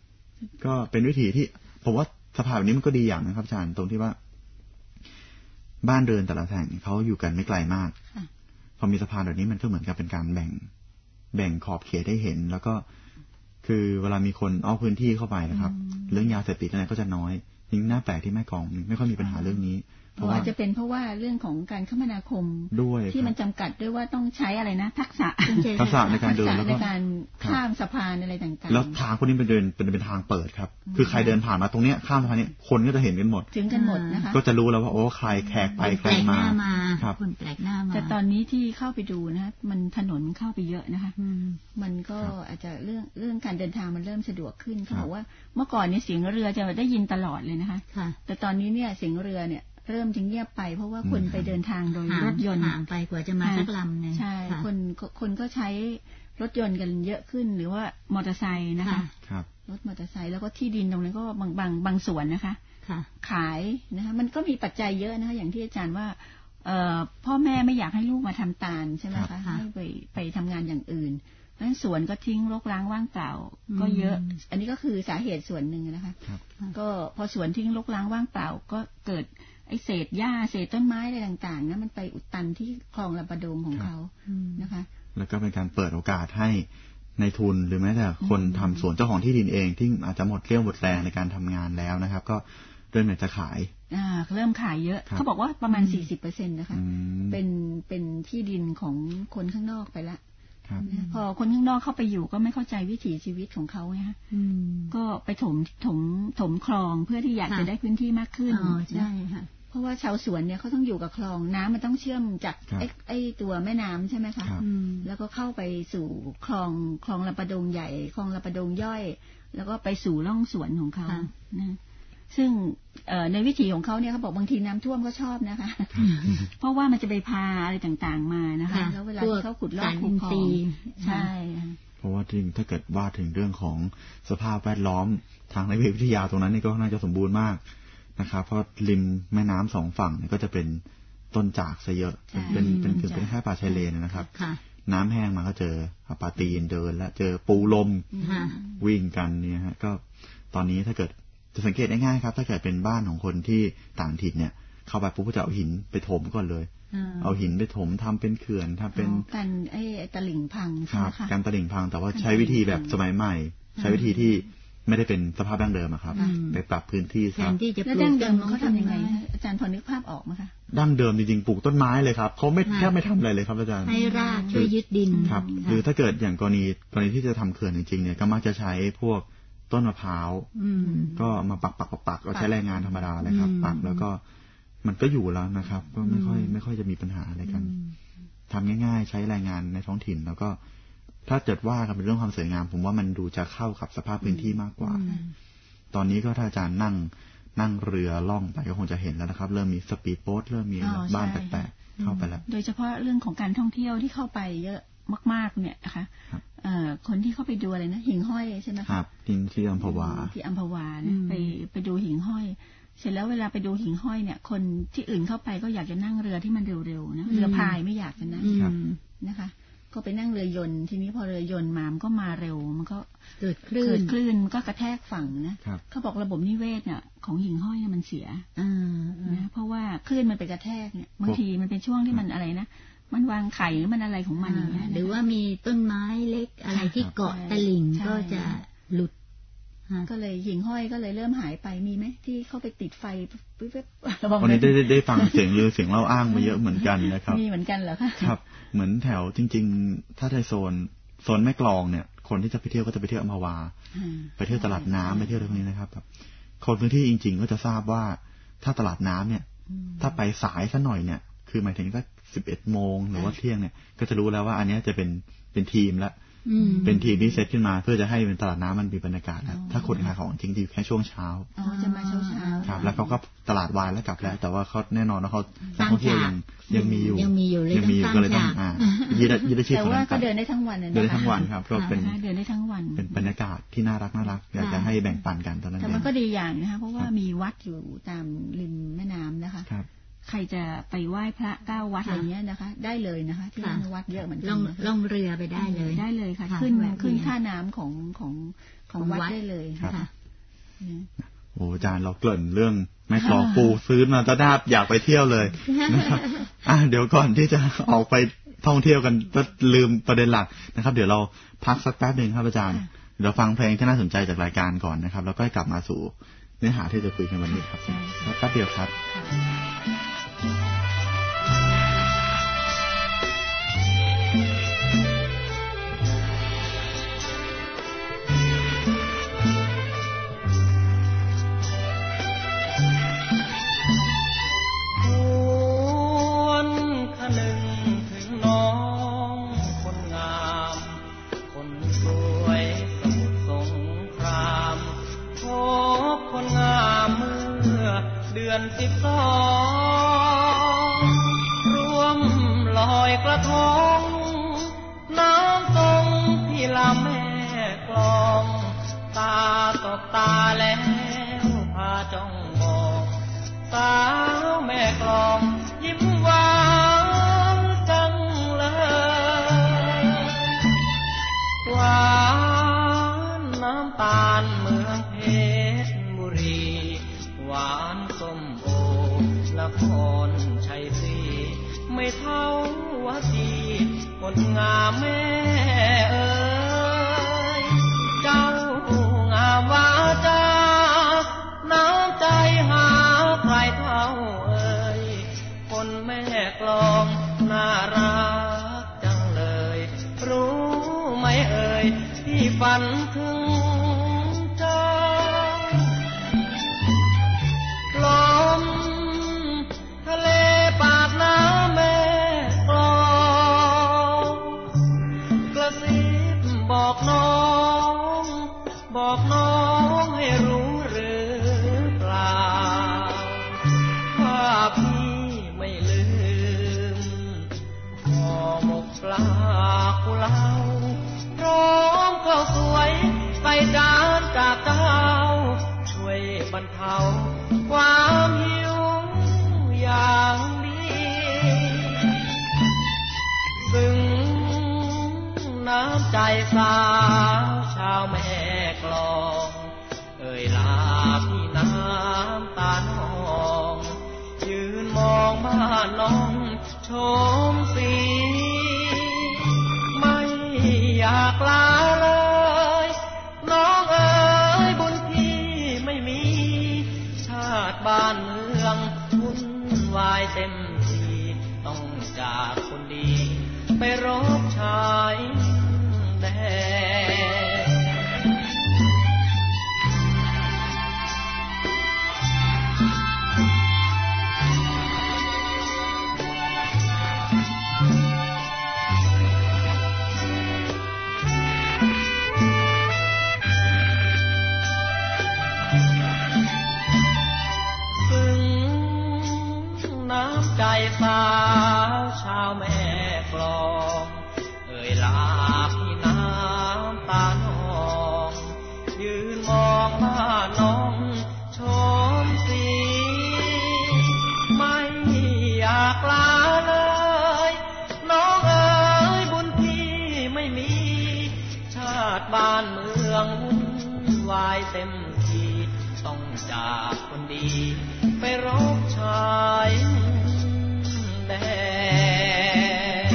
Speaker 1: ก็เป็นวิธีที่ผมว่าสภาพแบบนี้มันก็ดีอย่างนะครับอาจารย์ตรงที่ว่าบ้านเรือนแต่ละแห่งเขาอยู่กันไม่ไกลมากพอมีสะพานแบบนี้มันก็เหมือนกับเป็นการแบ่งแบ่งขอบเขตให้เห็นแล้วก็คือเวลามีคนเอาพื้นที่เข้าไปนะครับเรื่องยาเสพติดอะไรก็จะน้อยยิ่งน่าแปลกที่แม่กลองไม่ค่อยมีปัญหาเรื่องนี้
Speaker 3: เพราะว่าจะเป็นเพราะว่าเรื่องของการคมนาคม
Speaker 1: ด้วย
Speaker 3: ที่มันจำกัดด้วยว่าต้องใช้อะไรนะทักษะ
Speaker 1: ทักษะในการเดินแล้วก็
Speaker 3: ในการข้ามสะพานอะไรต่างๆ
Speaker 1: แล้วทางพวกนี้เป็นเดินเป็นเป็นทางเปิดครับคือใครเดินผ่านมาตรงเนี้ยข้ามสะพานนี้คนก็จะเห็นกันหมด
Speaker 3: ถึงกันหมดนะคะ
Speaker 1: ก็จะรู้แล้วว่าโอ้ใครแขกไปใครมา
Speaker 2: ครับคนแปลกหน้ามา
Speaker 3: แต่ตอนนี้ที่เข้าไปดูนะมันถนนเข้าไปเยอะนะคะมันก็อาจจะเรื่องเรื่องการเดินทางมันเริ่มสะดวกขึ้นเขาบอกว่าเมื่อก่อนเนี่ยเสียงเรือจะได้ยินตลอดเลยนะคะแต่ตอนนี้เนี่ยเสียงเรือเนี่ยเริ่มจะเงียบไปเพราะว่าคนไปเดินทางโดยรถยนต์
Speaker 2: ห่างไปกว่าจะมาสักลำนึง
Speaker 3: ใช่คนคนก็ใช้รถยนต์กันเยอะขึ้นหรือว่ามอเตอร์ไซค์นะคะรถมอเตอร์ไซค์แล้วก็ที่ดินตรงนั้นก็บางบางบางส่วนนะคะขายนะคะมันก็มีปัจจัยเยอะนะคะอย่างที่อาจารย์ว่าพ่อแม่ไม่อยากให้ลูกมาทำตาลใช่ไหมคะให้ไปไปทำงานอย่างอื่นเพราะฉะนั้นสวนก็ทิ้งรกร้างว่างเปล่าก็เยอะอันนี้ก็คือสาเหตุส่วนหนึ่งนะคะก็พอสวนทิ้งรกร้างว่างเปล่าก็เกิดไอเศษหญ้าเศษต้นไม้อะไรต่างๆนั้นมันไปอุดตันที่คลองลำปะดงของเขานะคะ
Speaker 1: แล้วก็เป็นการเปิดโอกาสให้ในทุนหรือแม้แต่คนทำสวนเจ้าของที่ดินเองที่อาจจะหมดเรี่ยวหมดแรงในการทำงานแล้วนะครับก็เริ่มจะขาย
Speaker 3: อ่าเริ่มขายเยอะเขาบอกว่าประมาณสี่สิบเปอร์เซ็นต์นะคะเป็นเป็นที่ดินของคนข้างนอกไปละพอคนข้างนอกเข้าไปอยู่ก็ไม่เข้าใจวิถีชีวิตของเขาไงฮะก็ไปถมถมถมคลองเพื่อที่อยากจะได้พื้นที่มากขึ้น
Speaker 2: ใช่ค่ะ
Speaker 3: เพราะว่าชาวสวนเนี่ยเขาต้องอยู่กับคลองน้ำมันต้องเชื่อมจากไอ้ไอ้ตัวแม่น้ำใช่ไหมคะแล้วก็เข้าไปสู่คลองคลองลำปะดงใหญ่คลองลำปะดงย่อยแล้วก็ไปสู่ร่องสวนของเขานะซึ่งในวิถีของเขาเนี่ยเขาบอกบางทีน้ำท่วมก็ชอบนะคะเพราะว่ามันจะไปพาอะไรต่างๆมานะคะแล้วเวลาที่เขาขุดลอกคูคลองใช่
Speaker 1: เพราะว่าจริงถ้าเกิดว่าถึงเรื่องของสภาพแวดล้อมทางในวิทยาตรงนั้นนี่ก็น่าจะสมบูรณ์มากนะครับเพราะริมแม่น้ำสองฝั่งก็จะเป็นต้นจากซะเยอะเป็นเป็นคือเป็นแค่ป่าชายเลนนะครับน้ำแห้งมาก็เจอปลาตีนเดินและเจอปูลมวิ่งกันเนี่ยฮะก็ตอนนี้ถ้าเกิดจะสังเกตได้ง่ายครับถ้าเกิดเป็นบ้านของคนที่ต่างถิ่นเนี่ยเข้าไปปุ๊บก็จะเอาหินไปถมก่อนเลยเอาหินไปถมทำเป็นเขื่อนทำเป็น
Speaker 3: การไอ้ตลิ่งพัง
Speaker 1: ใช่ไหมคะการตลิ่งพังแต่ว่าใช้วิธีแบบสมัยใหม่ใช้วิธีที่ไม่ได้เป็นสภาพดั้งเดิมครับไปปรับพื้นที่
Speaker 2: ครับ
Speaker 3: แล้วดั้งเดิมเขาทำยังไงอาจารย์พอนึกภาพออกไหมคะ
Speaker 1: ดั้งเดิมจริงๆปลูกต้นไม้เลยครับเขาไม่แทบไม่ทำอะไรเลยครับอาจารย์
Speaker 2: ให้รากช่วยยึดดิน
Speaker 1: ครับหรือถ้าเกิดอย่างกรณีกรณีที่จะทำเขื่อนจริงๆเนี่ยก็มักจะใช้พวกต้นมะพร้าวก็มาปักปักปักปักเราใช้แรงงานธรรมดาเลยครับปักแล้วก็มันก็อยู่แล้วนะครับก็ไม่ค่อยไม่ค่อยจะมีปัญหาอะไรกันทำง่ายๆใช้แรงงานในท้องถิ่นแล้วก็ถ้าเกิดว่ากันเป็นเรื่องความสวยงามผมว่ามันดูจะเข้ากับสภาพพื้นที่มากกว่าตอนนี้ก็ถ้าอาจารย์นั่งนั่งเรือล่องไปก็คงจะเห็นแล้วนะครับเริ่มมีสปีดโบ๊ทเริ่มมีบ้านแปลกๆเข้าไปแล้ว
Speaker 3: โดยเฉพาะเรื่องของการท่องเที่ยวที่เข้าไปเยอะมากๆเนี่ยนะคะคนที่เข้าไปดูอะไรนะหิ่งห้อยใช่ไหม
Speaker 1: ครับที่ที่อัมพวา
Speaker 3: ที่อัมพวานะไปไปดูหิ่งห้อยเสร็จแล้วเวลาไปดูหิ่งห้อยเนี่ยคนที่อื่นเข้าไปก็อยากจะนั่งเรือที่มันเร็วๆนะเรือพายไม่อยากจะนั่งนะคะก็ไปนั่งเรือยนต์ทีนี้พอเรือยนต์มามันก็มาเร็วมันก็
Speaker 2: เกิดคลื่น
Speaker 3: คลื่นก็กระแทกฝั่งนะเขาบอกระบบนิเวศเนี่ยของหิ่งห้อยมันเสียนะเพราะว่าคลื่นมันไปกระแทกเนี่ยบางทีมันเป็นช่วงที่มันอะไรนะมันวางไข่หรือมันอะไรของมันอย่างเงี้ย
Speaker 2: หรือว่ามีต้นไม้เล็กอะไรที่เกาะตลิ่งก็จะหลุด
Speaker 3: ก็เลยหิ่งห้อยก็เลยเริ่มหายไปมีไหมที่เข้าไปติดไฟปุ๊บ
Speaker 1: ๆวันนี้ได้ได้ฟังเสียงลือเสียงเล่าอ้างมาเยอะเหมือนกันนะครับ
Speaker 3: มีเหมือนกันเหรอคะ
Speaker 1: ครับเหมือนแถวจริงๆถ้าในโซนโซนแม่กลองเนี่ยคนที่จะไปเที่ยวก็จะไปเที่ยวอัมพวาไปเที่ยวตลาดน้ำไปเที่ยวอะไรพวกนี้นะครับแบบคนพื้นที่จริงๆก็จะทราบว่าถ้าตลาดน้ำเนี่ยถ้าไปสายซะหน่อยเนี่ยคือหมายถึงสักสิบเอ็ดโมงหรือว่าเที่ยงเนี่ยก็จะรู้แล้วว่าอันนี้จะเป็นเป็นทีมละเป็นทีมที่เซตขึ้นมาเพื่อจะให้เป็นตลาดน้ำมันมีบรรยากาศถ้าคนขายของจริงๆแค่ช่วงเช้า
Speaker 3: อ๋อจะมาเช้าเช้า
Speaker 1: ครับแล้วเขาก็ตลาดวายแล้วกลับแล้วแต่ว่าเขาแน่นอนว่าเขาท่องเที่ยวยังยังมีอยู่
Speaker 2: ยังมีอยู่
Speaker 1: ยังมีอยู่ก็เลยต้องอ่ายืดยืดชีพ
Speaker 3: แต่ว่าก็เดินได้ทั้งวัน
Speaker 1: เดินได้ทั้งวันครับก็เป็น
Speaker 3: เดินได้ทั้งวัน
Speaker 1: เป็นบรรยากาศที่น่ารักน่ารักอยากจะให้แบ่งปันกันตอนนั้น
Speaker 3: แต่มันก็ดีอย่างนะคะเพราะว่ามีวัดอยู่ตามริมแม่น้ำนะคะใครจะไปไหว้พระเก้าวัดอะไรเงี้ยนะคะได้เลยนะคะที่วัดเยอะเหมือนกัน
Speaker 2: ล่องเรือไปได้เลย
Speaker 3: ได้เลยค่ะขึ้นขึ้นท่าน้ำของของของวัดได้เลยค่ะ
Speaker 1: โอ้อาจารย์เราเกริ่นเรื่องแม่กลองปูซื้อมาตะดาบอยากไปเที่ยวเลยนะครับอ่ะเดี๋ยวก่อนที่จะออกไปท่องเที่ยวกันก็ลืมประเด็นหลักนะครับเดี๋ยวเราพักสักแป๊บนึงครับอาจารย์เดี๋ยวฟังเพลงที่น่าสนใจจากรายการก่อนนะครับแล้วก็กลับมาสู่เนื้อหาที่จะคุยกันวันนี้ครับแป๊บเดียวครับ
Speaker 4: สิบสองรวมลอยกระทงน้ำทรงที่ลำแม่กลองตาตบตาแล้วพาจ้องมองสาวแม่กลองยิ้มหวานจังเลยหวานน้ำตาลเมืองเพชรบุรีหวานส้มโอนครชัยศรีไม่เท่าวสีคนงามแม่เอ๋ยเจ้างามวาจาน้ำใจหาใครเท่าเอ๋ยคนแม่กลองน่ารักจังเลยรู้ไหมเอ๋ยที่ฝันถึงลมทะเลปากน้ำแม่กลองกระซิบบอกน้องบอกน้องให้รู้หรือเปล่าว่าพี่ไม่ลืมห่อหมกปลากุเลาพร้อมข้าวสวยไปจานจากเจ้าช่วยบรรเทาความหิวอย่างนี้ซึ่งน้ำใจสาวชาวแม่กลองเอ่ยลาพี่น้ำตาหนองยืนมองบ้านน้องชมสีไม่อยากลาเลยน้องเอ๋ยบุญพี่ไม่มีชาติบ้านเมืองวุ่นวายเต็มทีต้องจากคนดีไปรบชายแดนน้ำใจสาวชาวแม่กลองเอ่ยลาพี่น้ำตาหนองยืนมองบ้านน้องชมสีไม่อยากลาเลยน้องเอ๋ยบุญพี่ไม่มีชาติบ้านเมืองวุ่นวายเต็มทีต้องจากคนดีไปรบชายแดน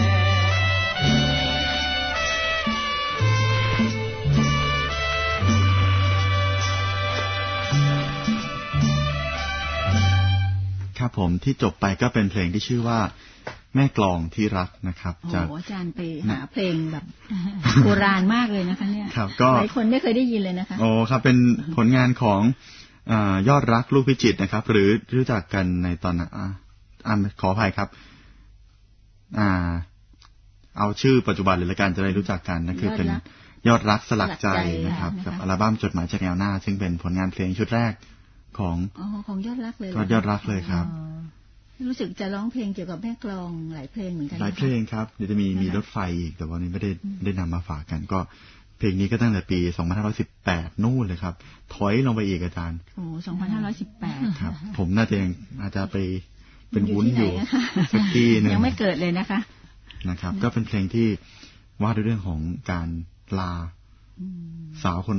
Speaker 1: ครับผมที่จบไปก็เป็นเพลงที่ชื่อว่าแม่กลองที่รักนะครับจาก
Speaker 3: อาจารย์ไปหาเพลงแบบโบราณมากเลยนะคะเนี่ย
Speaker 1: ครับก็
Speaker 3: หลายคนไม่เคยได้ยินเลยนะคะ
Speaker 1: โอ้ครับเป็นผลงานของอ่ายอดรักลูกพิจิตรนะครับหรือรู้จักกันในตอนอ่าอ่าขออภัยครับอ่าเอาชื่อปัจจุบันเลยละกันจะได้รู้จักกันนะคือเป็นยอดรักสลักใจนะครับกับอัลบั้มจดหมายจากแนวหน้าซึ่งเป็นผลงานเพลงชุดแรกของ
Speaker 3: อ๋อของยอดรักเลย
Speaker 1: ก็ยอดรักเลยครับ
Speaker 3: รู้สึกจะร้องเพลงเกี่ยวกับแม่กลองหลายเพลงเหมือนกัน
Speaker 1: หลายเพลงครับเดี๋ยวจะมีมีรถไฟอีกแต่วันนี้ไม่ได้ได้นำมาฝากกันก็เพลงนี้ก็ตั้งแต่ปีสองพันห้าร้อยสิบแปดนู่นเลยครับถอยลงไปอีกอาจารย์
Speaker 3: โอ้สองพันห้าร้อยสิบแปด
Speaker 1: ครับผมน่าจะยังอาจจะไปเป็นวุ้นอยู่สักที่นึง
Speaker 3: ยังไม่เกิดเลยนะคะ
Speaker 1: นะครับก็เป็นเพลงที่ว่าด้วยเรื่องของการลาสาวคนรัก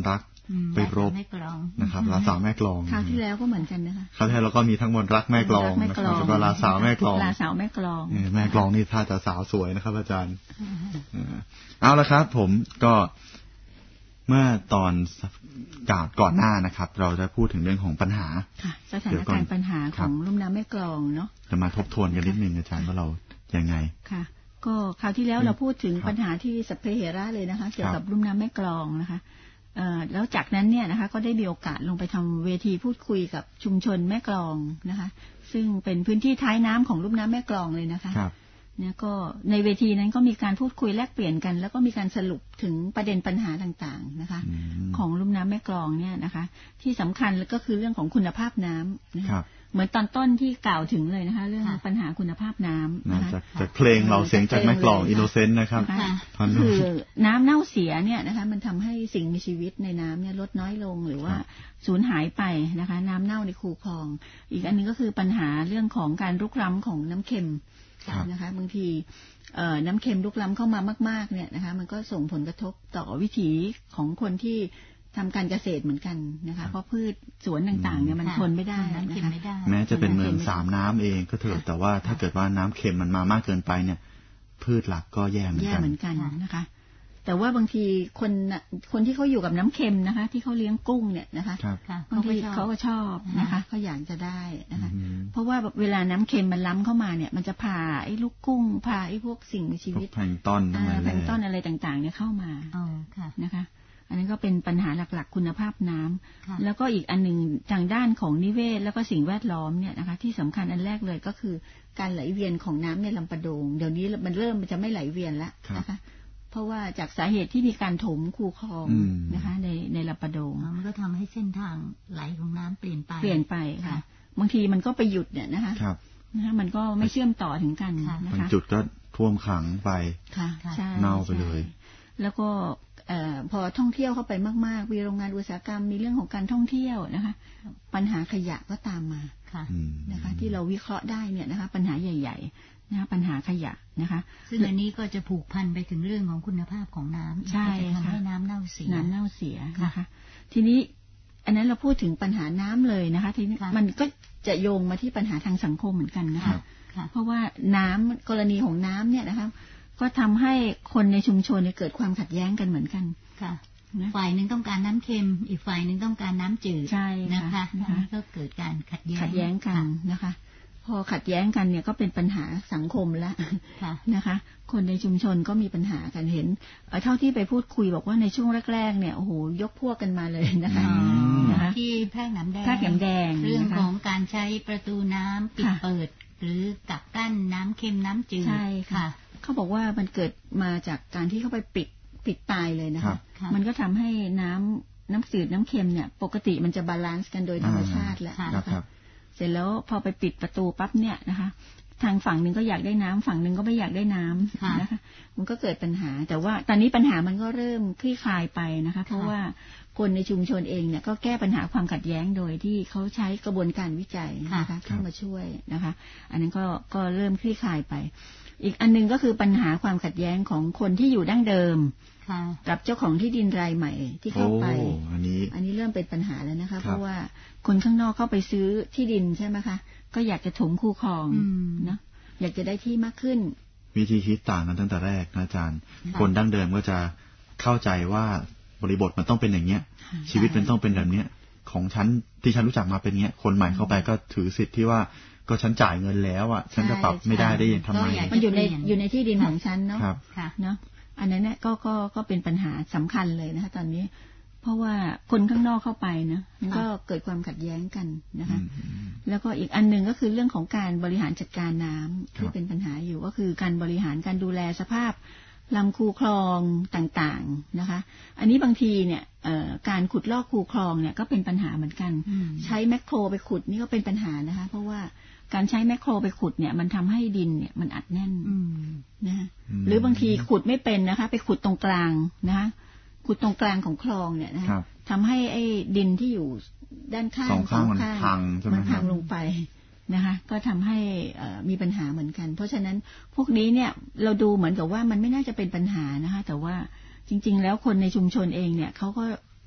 Speaker 1: ไปรบนะครับลาสาวแม่กลอง
Speaker 3: คราวที่แล้วก็เหมือนกันนะคะ
Speaker 1: คราวที่แล้วเราก็มีทั้งมนต์รักแม่กลองนะครับแล้วก็ลาสาวแม่กลอง
Speaker 3: ลาสาวแม่กลอง
Speaker 1: แม่กลองนี่ท่าจะสาวสวยนะครับอาจารย์เอาละครับผมก็เมื่อตอนกล่าวก่อนหน้านะครับเราจะพูดถึงเรื่องของปัญหา
Speaker 3: สถานการณ์ปัญหาของลุ่มน้ำแม่กลองเนาะ
Speaker 1: จะมาทบทวนกันนิดนึงอาจารย์ว่าเรายังไง
Speaker 3: ค่ะก็คราวที่แล้วเราพูดถึงปัญหาที่สัพเพเหระเลยนะคะเกี่ยวกับลุ่มน้ำแม่กลองนะคะแล้วจากนั้นเนี่ยนะคะก็ได้มีโอกาสลงไปทำเวทีพูดคุยกับชุมชนแม่กลองนะคะซึ่งเป็นพื้นที่ท้ายน้ำของลุ่มน้ำแม่กลองเลยนะคะเนี่ยก็ในเวทีนั้นก็มีการพูดคุยแลกเปลี่ยนกันแล้วก็มีการสรุปถึงประเด็นปัญหาต่างๆนะคะของลุ่มน้ำแม่กลองเนี่ยนะคะที่สำคัญก็คือเรื่องของคุณภาพน้ำนะคะเหมือนตอนต้นที่กล่าวถึงเลยนะคะเรื่องปัญหาคุณภาพน้ำนะคะ
Speaker 1: จากเพลงเราเสียงจากแม่กลองอินโนเซนต์นะครับ
Speaker 3: คือน้ำเน่าเสียเนี่ยนะคะมันทำให้สิ่งมีชีวิตในน้ำเนี่ยลดน้อยลงหรือว่าสูญหายไปนะคะน้ำเน่าในคูคลองอีกอันนึงก็คือปัญหาเรื่องของการรุกล้ำของน้ำเค็มนะคะบางทีน้ำเค็มลุกล้ำเข้ามามากๆเนี่ยนะคะมันก็ส่งผลกระทบต่อวิถีของคนที่ทำการเกษตรเหมือนกันนะคะเพราะพืชสวนต่างๆเนี่ยมันทนไม่ได้นะคะ
Speaker 1: แม้จะเป็นเมืองสามน้ำเองก็เถอะแต่ว่าถ้าเกิดว่าน้ำเค็มมันมามากเกินไปเนี่ยพืชหลักก็แย่เหมือนกัน
Speaker 3: แย่เหมือนกันนะคะแต่ว่าบางทีคนคนที่เขาอยู่กับน้ำเค็มนะคะที่เขาเลี้ยงกุ้งเนี่ยนะคะบางทีเขาก็ชอบนะคะเขาอยากจะได้นะคะเพราะว่าเวลาน้ำเค็มมันล้ำเข้ามาเนี่ยมันจะพาไอ้ลูกกุ้งพาไอ้พวกสิ่งมีชีวิต
Speaker 1: แพลงต้น
Speaker 3: แพลงต้นอะไรต่างๆเนี่ยเข้ามานะคะอันนั้นก็เป็นปัญหาหลักๆคุณภาพน้ำแล้วก็อีกอันหนึ่งทางด้านของนิเวศแล้วก็สิ่งแวดล้อมเนี่ยนะคะที่สำคัญอันแรกเลยก็คือการไหลเวียนของน้ำในลำปะโดงเดี๋ยวนี้มันเริ่มมันจะไม่ไหลเวียนแล้วนะคะเพราะว่าจากสาเหตุที่มีการถมคูคลองนะคะในในลำปะโดง
Speaker 2: มันก็ทำให้เส้นทางไหลของน้ำเปลี่ยนไป
Speaker 3: เปลี่ยนไปค่ะบางทีมันก็ไปหยุดเนี่ยนะคะนะคะมันก็ไม่เชื่อมต่อถึงกันนะคะ
Speaker 1: จุดก็ท่วมขังไปเน่าไปเลย
Speaker 3: แล้วก็พอท่องเที่ยวเข้าไปมากๆมีโรงงานอุตสาหกรรมมีเรื่องของการท่องเที่ยวนะคะปัญหาขยะก็ตามมานะคะที่เราวิเคราะห์ได้เนี่ยนะคะปัญหาใหญ่ๆนะคะปัญหาขยะนะคะ
Speaker 2: ซึ่งอันนี้ก็จะผูกพันไปถึงเรื่องของคุณภาพของน้ำ
Speaker 3: ใช่
Speaker 2: ทำให้น้ำเน่าเสีย
Speaker 3: น้ำเน่าเสียนะคะทีนี้อันนั้นเราพูดถึงปัญหาน้ำเลยนะคะทีนี้มันก็จะโยงมาที่ปัญหาทางสังคมเหมือนกันนะคะเพราะว่าน้ำกรณีของน้ำเนี่ยนะคะก็ทำให้คนในชุมชนเกิดความขัดแย้งกันเหมือนกัน
Speaker 2: ค่ะฝ่ายหนึ่งต้องการน้ำเค็มอีกฝ่ายหนึ่งต้องการน้ำจืด
Speaker 3: ใช่
Speaker 2: นะคะนี่ก็เกิดการขัดแย้ง
Speaker 3: ขัดแย้งกันนะคะพอขัดแย้งกันเนี่ยก็เป็นปัญหาสังคมแล้วนะคะคนในชุมชนก็มีปัญหากันเห็นเท่าที่ไปพูดคุยบอกว่าในช่วงแรกๆเนี่ยโอ้โหยกพวกกันมาเลยนะคะ
Speaker 2: ที่แพร่หนำแดง
Speaker 3: แพร่หนำแดง
Speaker 2: เรื่องของการใช้ประตูน้ำปิดเปิดหรือกักกั้นน้ำเค็มน้ำจืด
Speaker 3: ใช่ค่ะเขาบอกว่ามันเกิดมาจากการที่เขาไปปิดปิดตายเลยนะคะมันก็ทำให้น้ำน้ำจืดน้ำเค็มเนี่ยปกติมันจะบาลานซ์กันโดยธรรมชาติแหละนะคะเสร็จแล้วพอไปปิดประตูปั๊บเนี่ยนะคะทางฝั่งหนึ่งก็อยากได้น้ำฝั่งหนึ่งก็ไม่อยากได้น้ำนะคะมันก็เกิดปัญหาแต่ว่าตอนนี้ปัญหามันก็เริ่มคลี่คลายไปนะคะเพราะว่าคนในชุมชนเองเนี่ยก็แก้ปัญหาความขัดแย้งโดยที่เขาใช้กระบวนการวิจัยนะคะเข้ามาช่วยนะคะอันนั้นก็ก็เริ่มคลี่คลายไปอีกอันนึงก็คือปัญหาความขัดแย้งของคนที่อยู่ดั้งเดิมกับเจ้าของที่ดินรายใหม่ที่เข้าไป
Speaker 1: อันนี้
Speaker 3: อันนี้เริ่มเป็นปัญหาแล้วนะคะเพราะว่าคนข้างนอกเข้าไปซื้อที่ดินใช่ไหมคะก็อยากจะถมคูคลองเนาะอยากจะได้ที่มากขึ้น
Speaker 1: วิธีคิดต่างกันตั้งแต่แรกนะอาจารย์คนดั้งเดิมก็จะเข้าใจว่าบริบทมันต้องเป็นอย่างเนี้ยชีวิตมันต้องเป็นแบบเนี้ยของฉันที่ฉันรู้จักมาเป็นเนี้ยคนใหม่เข้าไปก็ถือสิทธิ์ที่ว่าก็ฉันจ่ายเงินแล้วอ่ะฉันจะปรับไม่ได้ได้ยังทำไม
Speaker 3: มันอยู่ในอยู่ในที่ดินของฉันเนาะเนาะอันนั้นเนี่ยก็ก็ก็เป็นปัญหาสำคัญเลยนะคะตอนนี้เพราะว่าคนข้างนอกเข้าไปนะมันก็เกิดความขัดแย้งกันนะคะแล้วก็อีกอันหนึ่งก็คือเรื่องของการบริหารจัดการน้ำที่เป็นปัญหาอยู่ก็คือการบริหารการดูแลสภาพลำคูคลองต่างๆนะคะอันนี้บางทีเนี่ยการขุดลอกคูคลองเนี่ยก็เป็นปัญหาเหมือนกันใช้แมคโครไปขุดนี่ก็เป็นปัญหานะคะเพราะว่าการใช้แมคโครไปขุดเนี่ยมันทำให้ดินเนี่ยมันอัดแน่นนะคะหรือบางทีขุดไม่เป็นนะคะไปขุดตรงกลางนะคะขุดตรงกลางของคลองเนี่ยนะคะทำให้ไอ้ดินที่อยู่ด้านข้าง
Speaker 1: สองข้างมันพัง
Speaker 3: มันพังลงไปนะคะก็ทำให้มีปัญหาเหมือนกันเพราะฉะนั้นพวกนี้เนี่ยเราดูเหมือนกับว่ามันไม่น่าจะเป็นปัญหานะคะแต่ว่าจริงๆแล้วคนในชุมชนเองเนี่ยเขาก็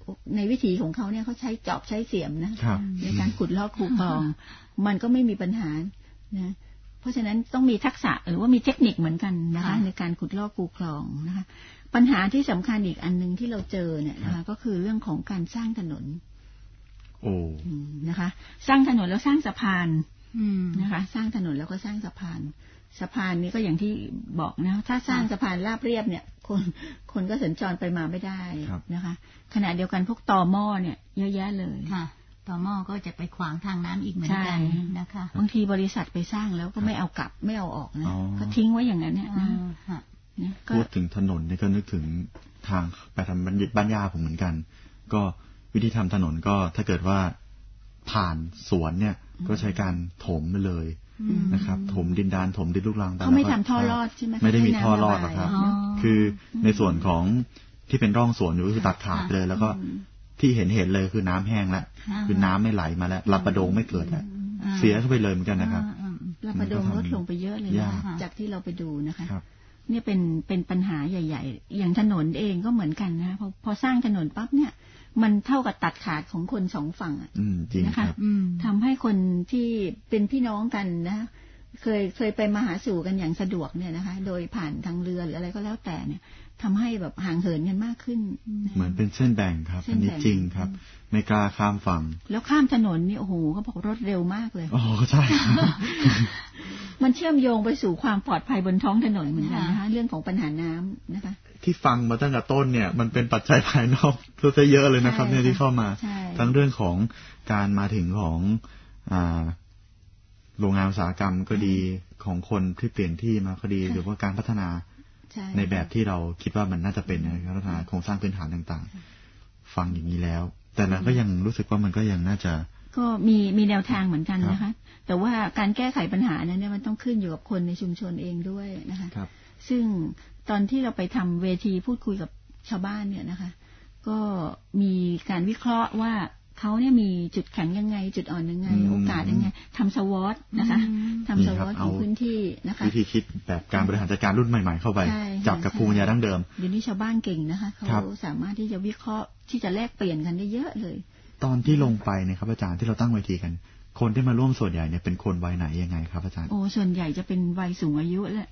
Speaker 3: ในวิถีของเขาเนี่ยเขาใช้จอบใช้เสียมนะในการขุดลอกคูคลองมันก็ไม่มีปัญหานะเพราะฉะนั้นต้องมีทักษะหรือว่ามีเทคนิคเหมือนกันนะคะในการขุดลอกคูคลองนะคะปัญหาที่สำคัญอีกอันนึงที่เราเจอเนี่ยนะคะก็คือเรื่องของการสร้างถนน
Speaker 1: โอ้
Speaker 3: นะคะสร้างถนนแล้วสร้างสะพานนะคะสร้างถนนแล้วก็สร้างสะพานสะพานนี้ก็อย่างที่บอกนะถ้าสร้างสะพานราบเรียบเนี่ยคนคนก็สัญจรไปมาไม่ได้นะคะขณะเดียวกันพวกตอหม้อเนี่ยเยอะแยะเลย
Speaker 2: ค่ะตอหม้อก็จะไปขวางทางน้ำอีกเหมือนกันนะคะ
Speaker 3: บางทีบริษัทไปสร้างแล้วก็ไม่เอากลับไม่เอาออกนะก็ทิ้งไว้อย่างนั้นเนี่ยนะ
Speaker 1: พูดถึงถนนนี่ก็นึกถึงทางไปทำบ้านย่าผมเหมือนกันก็วิธีทำถนนก็ถ้าเกิดว่าผ่านสวนเนี่ยก็ใช้การถมไปเลยนะครับถมดินดานถมดินลูกรัง
Speaker 3: เขาไม่ทำท่อรอดใช่ไหม
Speaker 1: ไม่ได้มีท่อรอดหรอกครับคือในส่วนของที่เป็นร่องสวนอยู่ก็คือตัดขาดเลยแล้วก็ที่เห็นเห็นเลยคือน้ำแห้งแล้วคือน้ำไม่ไหลมาแล้วลำปะโดงไม่เกิดแล้วเสียเข้าไปเลยเหมือนกันนะครับ
Speaker 3: ลำปะโดงลดลงไปเยอะเลยนะจากที่เราไปดูนะคะเนี่ยเป็นเป็นปัญหาใหญ่ๆอย่างถนนเองก็เหมือนกันนะพอพอสร้างถนนปั๊บเนี่ยมันเท่ากับตัดขาดของคนสองฝั่งอ่ะนะคะทำให้คนที่เป็นพี่น้องกันนะเคยเคยไปมาหาสู่กันอย่างสะดวกเนี่ยนะคะโดยผ่านทางเรือหรืออะไรก็แล้วแต่เนี่ยทำให้แบบห่างเหินกันมากขึ้น
Speaker 1: เหมือนเป็นเส้นแบ่งครับอันนี้จริงครับไม่กล้าข้ามฝั่ง
Speaker 3: แล้วข้ามถนนนี่โอ้โหเขาบอกรถเร็วมากเลย
Speaker 1: อ๋อใช่
Speaker 3: มันเชื่อมโยงไปสู่ความปลอดภัยบนท้องถนนเหมือนกันนะคะเรื่องของปัญหาน้ำนะคะ
Speaker 1: ที่ฟังมาตั้งแต่ต้นเนี่ยมันเป็นปัจจัยภายนอกซะเยอะเลยนะครับเนี่ยที่เข้ามาทั้งเรื่องของการมาถึงของอ่าโรงงานอุตสาหกรรมก็ดีของคนที่เปลี่ยนที่มาก็ดีหรือว่าการพัฒนาในแบบที่เราคิดว่ามันน่าจะเป็นการพัฒนาโครงสร้างพื้นฐานต่างๆฟังอย่างนี้แล้วแต่นั้นก็ยังรู้สึกว่ามันก็ยังน่าจะ
Speaker 3: ก็มีมีแนวทางเหมือนกันนะคะแต่ว่าการแก้ไขปัญหานั้นเนี่ยมันต้องขึ้นอยู่กับคนในชุมชนเองด้วยนะคะซึ่งตอนที่เราไปทำเวทีพูดคุยกับชาวบ้านเนี่ยนะคะก็มีการวิเคราะห์ว่าเขาเนี่ยมีจุดแข็งยังไงจุดอ่อนยังไงโอกาสยังไงทำสวอตนะคะทำสวอตของพื้นที่นะคะ
Speaker 1: วิธีคิดแบบการบริหารจัดการรุ่นใหม่ๆเข้าไปจับกับภูมิปัญญาดั้งเดิม
Speaker 3: เดี๋ยวนี้ชาวบ้านเก่งนะคะเขาสามารถที่จะวิเคราะห์ที่จะแลกเปลี่ยนกันได้เยอะเลย
Speaker 1: ตอนที่ลงไปเนี่ยครับอาจารย์ที่เราตั้งเวทีกันคนที่มาร่วมส่วนใหญ่เนี่ยเป็นคนวัยไหนยังไงครับอาจารย์
Speaker 3: โอ้ส่วนใหญ่จะเป็นวัยสูงอายุแหละ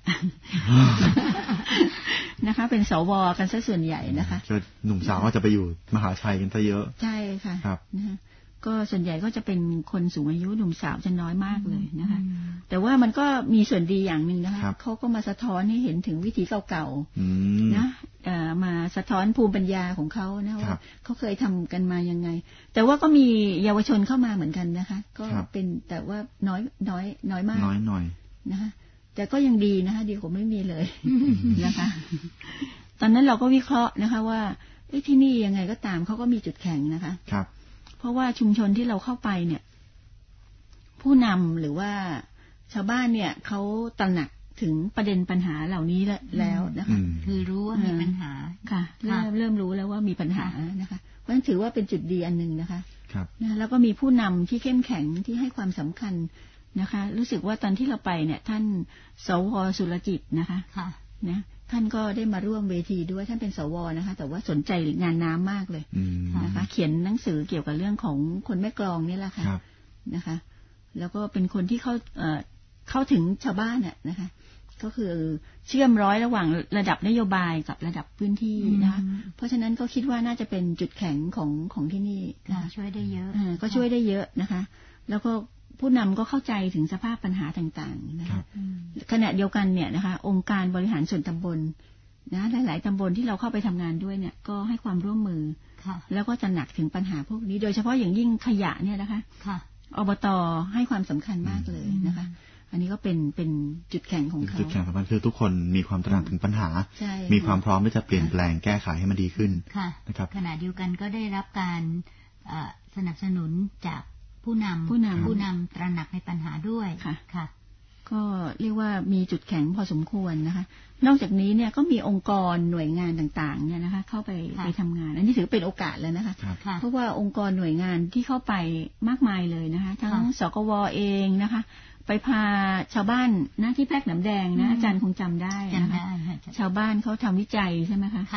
Speaker 3: นะคะเป็นสวกันซะส่วนใหญ่นะคะ
Speaker 1: หนุ่มสาวก็จะไปอยู่มหาชัยกันซะเยอะ
Speaker 3: ใช่ค่ะครับนะก็ส่วนใหญ่ก็จะเป็นคนสูงอายุหนุ่มสาวจะน้อยมากเลยนะคะแต่ว่ามันก็มีส่วนดีอย่างหนึ่งนะคะเขาก็มาสะท้อนให้เห็นถึงวิถีเก่าๆนะมาสะท้อนภูมิปัญญาของเขานะว่าเขาเคยทำกันมายังไงแต่ว่าก็มีเยาวชนเข้ามาเหมือนกันนะคะก็เป็นแต่ว่าน้อยน้อยน้อยมาก
Speaker 1: น้อยหน่อย
Speaker 3: นะคะแต่ก็ยังดีนะคะดีกว่าไม่มีเลยนะคะตอนนั้นเราก็วิเคราะห์นะคะว่าที่นี่ยังไงก็ตามเขาก็มีจุดแข็งนะคะ
Speaker 1: ครับ
Speaker 3: เพราะว่าชุมชนที่เราเข้าไปเนี่ยผู้นำหรือว่าชาวบ้านเนี่ยเขาตระหนักถึงประเด็นปัญหาเหล่านี้แล้วนะคะ
Speaker 2: คือรู้ว่ามีปัญหา
Speaker 3: ค่ะเริ่มเริ่มรู้แล้วว่ามีปัญหานะคะเพราะฉะนั้นถือว่าเป็นจุดดีอันหนึ่งนะคะ
Speaker 1: ครับ
Speaker 3: นะแล้วก็มีผู้นำที่เข้มแข็งที่ให้ความสำคัญนะคะรู้สึกว่าตอนที่เราไปเนี่ยท่านสว.สุรจิตนะคะ
Speaker 2: ค่ะ
Speaker 3: นะท่านก็ได้มาร่วมเวทีด้วยท่านเป็นสวนะคะแต่ว่าสนใจงานน้ำมากเลยนะคะเขียนหนังสือเกี่ยวกับเรื่องของคนแม่กลองนี่แหละค่ะนะคะแล้วก็เป็นคนที่เข้าเข้าถึงชาวบ้านเนี่ยนะคะก็คือเชื่อมร้อยระหว่างระดับนโยบายกับระดับพื้นที่นะคะเพราะฉะนั้นก็คิดว่าน่าจะเป็นจุดแข็งของของที่นี่
Speaker 2: ช่วยได้เยอะ
Speaker 3: ก็ช่วยได้เยอะนะคะแล้วก็ผู้นำก็เข้าใจถึงสภาพปัญหาต่างๆนะคะขณะเดียวกันเนี่ยนะคะองค์การบริหารส่วนตำบลนะหลายๆตำบลที่เราเข้าไปทำงานด้วยเนี่ยก็ให้ความร่วมมือแล้วก็จะหนักถึงปัญหาพวกนี้โดยเฉพาะอย่างยิ่งขยะเนี่ยนะคะอบต.ให้ความสำคัญมากเลยนะคะอันนี้ก็เป็นเป็นจุดแข็งของเขา
Speaker 1: จุดแข็งสำคัญคือทุกคนมีความตระหนักถึงปัญหามีความพร้อมที่จะเปลี่ยนแปลงแก้ไขให้มันดีขึ้นนะครับ
Speaker 2: ขณะเดียวกันก็ได้รับการสนับสนุนจากผู้นำ
Speaker 3: ผู้นำ
Speaker 2: ผู้นำตระหนักในปัญหาด้วย
Speaker 3: ค่ะค่ะก็เรียกว่ามีจุดแข็งพอสมควรนะคะนอกจากนี้เนี่ยก็มีองค์กรหน่วยงานต่างๆเนี่ยนะคะเข้าไปไปทำงานอันนี้ถือเป็นโอกาสแล้วนะคะเพราะว่าองค์กรหน่วยงานที่เข้าไปมากมายเลยนะคะทั้งสกว.เองนะคะไปพาชาวบ้านนะที่แพรกหนำแดงนะอาจารย์คงจำได้นะคะชาวบ้านเขาทำวิจัยใช่ไหมคะ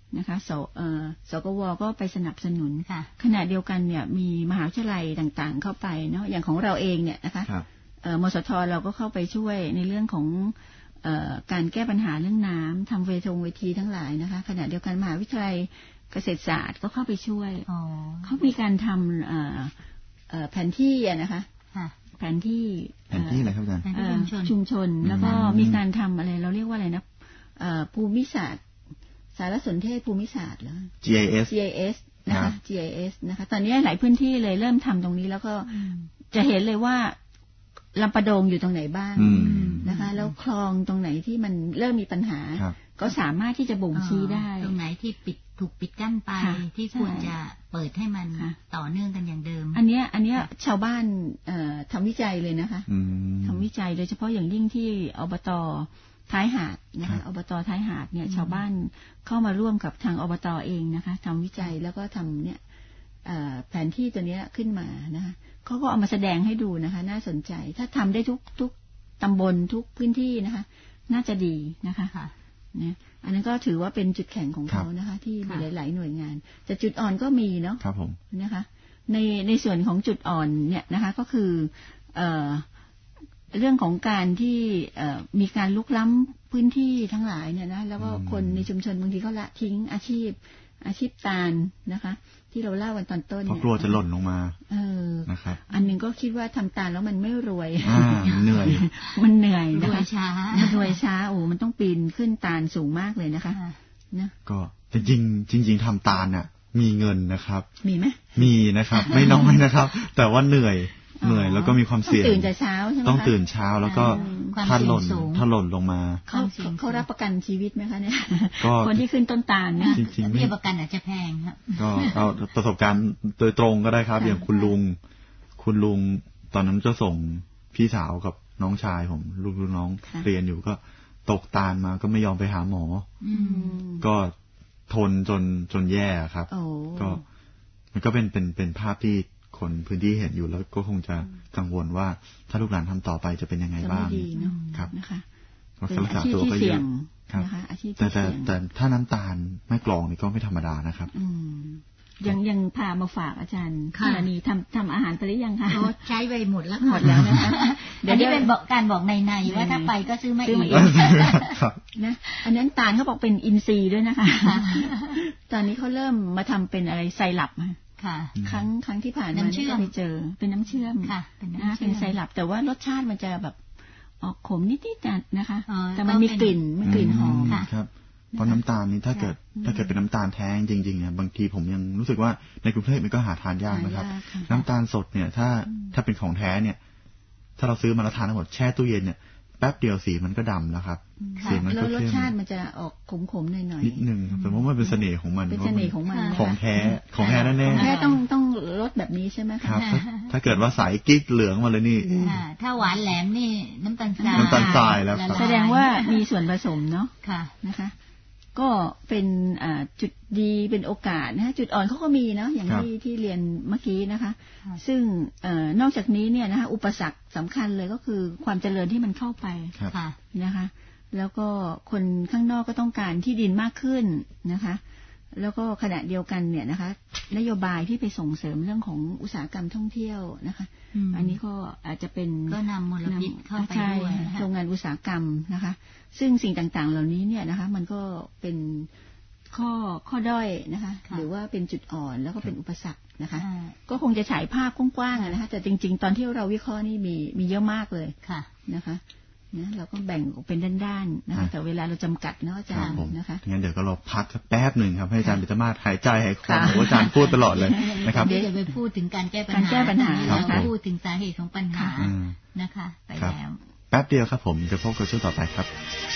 Speaker 3: นะคะสเอ่อสกวก็ไปสนับสนุน
Speaker 2: ค่ะ
Speaker 3: ขณะเดียวกันเนี่ยมีมหาวิทยาลัยต่างๆเข้าไปเนาะอย่างของเราเองเนี่ยนะคะเอ่อมสทเราก็เข้าไปช่วยในเรื่องของเอ่อการแก้ปัญหาเรื่องน้ำทำเวทงเวทีทั้งหลายนะคะขณะเดียวกันมหาวิทยาลัยเกษตรศาสตร์ก็เข้าไปช่วยเขามีการทำเอ่อเอ่อแผนที่อะนะคะแผนที่
Speaker 1: แผนที่อะไรครับอาจารย์
Speaker 3: ชุมชนแล้วก็มีการทำอะไรเราเรียกว่าอะไรนะภูมิศาสตร์สารสนเทศภูมิศาสตร์เหรอ
Speaker 1: จี ไอ เอส
Speaker 3: จี ไอ เอส นะคะ จี ไอ เอส นะคะตอนนี้หลายพื้นที่เลยเริ่มทำตรงนี้แล้วก็จะเห็นเลยว่าลำปะโดงอยู่ตรงไหนบ้างนะคะแล้วคลองตรงไหนที่มันเริ่มมีปัญหาก็สามารถที่จะบ่งชี้ได้
Speaker 2: ตรงไหนที่ปิดถูกปิดกั้นไปที่ควรจะเปิดให้มันต่อเนื่องกันอย่างเดิม
Speaker 3: อันนี้อันนี้ชาวบ้านทำวิจัยเลยนะคะทำวิจัยโดยเฉพาะอย่างยิ่งที่อบต.ท้ายหาดนะคะอบต.ท้ายหาดเนี่ยชาวบ้านเข้ามาร่วมกับทางอบต.เองนะคะทำวิจัยแล้วก็ทำเนี่ยแผนที่ตัวนี้ขึ้นมานะคะเขาก็เอามาแสดงให้ดูนะคะน่าสนใจถ้าทำได้ทุกทุกตำบลทุกพื้นที่นะคะน่าจะดีนะคะนะอันนั้นก็ถือว่าเป็นจุดแข็งของเขานะคะที่มีหลายๆหน่วยงานแต่จุดอ่อนก็มีเนาะ
Speaker 1: ครับผม
Speaker 3: นะคะในในส่วนของจุดอ่อนเนี่ยนะคะก็คือเอ่อเรื่องของการที่มีการลุกล้ำพื้นที่ทั้งหลายเนี่ยนะแล้วก็คนในชุมชนบางทีก็ละทิ้งอาชีพอาชีพตาลนะคะที่เราเล่าวันตอนต้น
Speaker 1: เนี่ยเพราะกลัวจะหล่นลงมา
Speaker 3: เออนะครับอันนึงก็คิดว่าทำตาลแล้วมันไม่รวย
Speaker 1: เหนื่อย
Speaker 3: มันเหนื่อย
Speaker 2: รวยช้า
Speaker 3: มันรวยช้าโอ้มันต้องปีนขึ้นตาลสูงมากเลยนะคะ
Speaker 1: นะก็จริงจริงจริงทำตาลน่ะมีเงินนะครับ
Speaker 3: มีไหม
Speaker 1: มีนะครับไม่น้อยนะครับแต่ว่าเหนื่อยเหนื่อยแล้วก็มีความเสี่ยง
Speaker 3: ต้องตื่นแต่เช้าใช่ไหม
Speaker 1: ต้องตื่นเช้าแล้วก็ถ้าหล่นถ้าหล่นลงมา
Speaker 3: เขาเขารับประกันชีวิตไหมคะเนี่ยคนที่ขึ้นต้นตาลเนี่ย
Speaker 1: จริงๆ
Speaker 2: เบี้ยประกันอาจจะแพงครับ
Speaker 1: ก็เอาประสบการณ์โดยตรงก็ได้ครับอย่างคุณลุงคุณลุงตอนนั้นจะส่งพี่สาวกับน้องชายผมลูกน้องเรียนอยู่ก็ตกตาลมาก็ไม่ยอมไปหาหมอก็ทนจนจนแย่ครับก็มันก็เป็นเป็นเป็นภาพที่คนพื้นที่เห็นอยู่แล้วก็คงจะกังวลว่าถ้าลูกหลานทำต่อไปจะเป็นยังไงบ้าง
Speaker 3: ครับนะคะ
Speaker 1: รักษาตัวก็เยอะครับแต่แต่แต่ถ้าน้ำตาลไม่กรองนี่ก็ไม่ธรรมดานะครับ
Speaker 3: ยังยังพามาฝากอาจารย์กรณีทำทำอาหารไปหรือยังคะ
Speaker 2: ใช้ไปหมดแล้ว
Speaker 3: หมดแล้วนะคะ
Speaker 2: เดี๋ยวนี้เป็นบอกการบอกในในว่าถ้าไปก็ซื้อมาอีก
Speaker 3: นะอันนั้นตาลเขาบอกเป็นอินทรีย์ด้วยนะคะตอนนี้เขาเริ่มมาทำเป็นอะไรไซรัปครั้งครั้งที่ผ่านมาที่ไปเจอเป็นน้ำเชื่อม
Speaker 2: ค่ะ
Speaker 3: เป็นไซรัปแต่ว่ารสชาติมันจะแบบออกขมนิดๆนะคะแต่มันมีกลิ่นมันกลิ่นหอม
Speaker 1: ครับเพราะน้ำตาลนี้ถ้าเกิดถ้าเกิดเป็นน้ำตาลแท้จริงๆเนี่ยบางทีผมยังรู้สึกว่าในกรุงเทพมันก็หาทานยากนะครับน้ำตาลสดเนี่ยถ้าถ้าเป็นของแท้เนี่ยถ้าเราซื้อมาแล้วทานทั้งหมดแช่ตู้เย็นเนี่ยแป๊บเดียวสีมันก็ดำแล้วครับ
Speaker 3: สีมันก็เข้มรสชาติมันจะออกขมๆหน่อยๆ
Speaker 1: นิดนึงแต่ว่ามันเป็นเสน่ห์ของมัน
Speaker 3: เป็นเสน่ห์ของมัน
Speaker 1: ของแท้ของแท้แน่ๆ
Speaker 3: แท้ต้องต้องรสแบบนี้ใช่ไหม
Speaker 1: ครับถ้าเกิดว่าใสกิ๊กเหลืองมาเลยนี่
Speaker 2: ถ้าหวานแหลมนี่น้ำตาลทราย
Speaker 1: น้ำตาลทรายแล้ว
Speaker 3: แสดงว่ามีส่วนผสมเนาะ
Speaker 2: ค่ะ
Speaker 3: นะคะก็เป็นจุดดีเป็นโอกาสนะจุดอ่อนเขาก็มีเนาะอย่างที่ที่เรียนเมื่อกี้นะคะซึ่งนอกจากนี้เนี่ยนะคะอุปสรรคสำคัญเลยก็คือความเจริญที่มันเข้าไปนะคะแล้วก็คนข้างนอกก็ต้องการที่ดินมากขึ้นนะคะแล้วก็ขณะเดียวกันเนี่ยนะคะนโยบายที่ไปส่งเสริมเรื่องของอุตสาหกรรมท่องเที่ยวนะคะอันนี้ก็อาจจะเป็น
Speaker 2: ก็นำมลพิษเข้าไปด้วย
Speaker 3: โรงงานอุตสาหกรรมนะคะซึ่งสิ่งต่างๆเหล่านี้เนี่ยนะคะมันก็เป็นข้อข้อด้อยนะคะหรือว่าเป็นจุดอ่อนแล้วก็เป็นอุปสรรคนะคะก็คงจะฉายภาพกว้างๆนะคะแต่จริงๆตอนที่เราวิเคราะห์นี่มีมีเยอะมากเลยนะคะนะเราก็แบ่งออกเป็นด้านๆนะคะแต่เวลาเราจำกัดเนาะอาจารย์นะคะ
Speaker 1: งั้นเดี๋ยวก็เราพักสักแป๊บหนึ่งครับให้อาจารย์เบญจมาศหายใจหายคอบอกว่าอาจารย์พูดตลอดเลยนะครับ
Speaker 2: เดี๋ยวจะไปพูดถึงการแก้ปัญหา
Speaker 3: การแก้ปัญหา
Speaker 2: เราพูดถึงสาเหตุของปัญหานะคะไปแล้ว
Speaker 1: แป๊บเดียวครับผมจะพบกับช่วงต่อไปครับ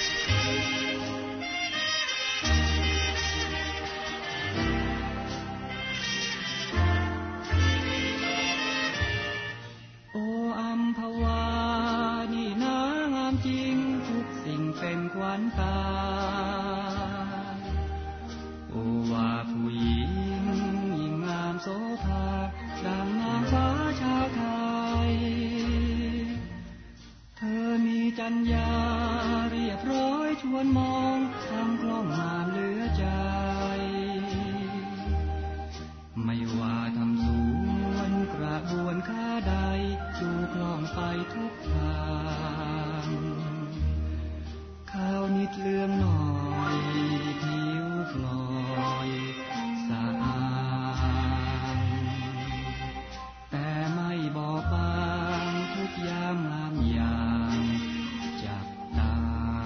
Speaker 4: จัญญาเรียบร้อยชวนมองทำคล่องงามเหลือใจ
Speaker 5: ทุกทางข้าวนิดเหลืองหน่อยผิวพลอยสะอาดแต่ไม่บอบบางทุกยามงามอย่างจับตา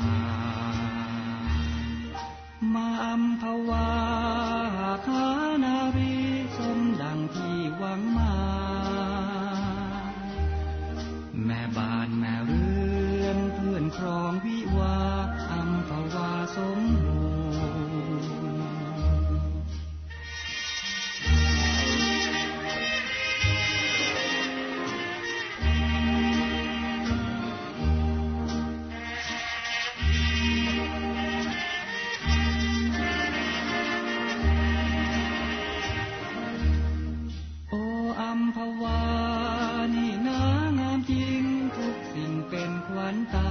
Speaker 5: มาอัมพวาคานารีสมดังที่หวังมาแม่บ้านแม่เรือนเพื่อนครองวิวาอัมพวาสมบูรณ์โออัมพวานี่นางามจริงทุกสิ่งเป็นขวัญตา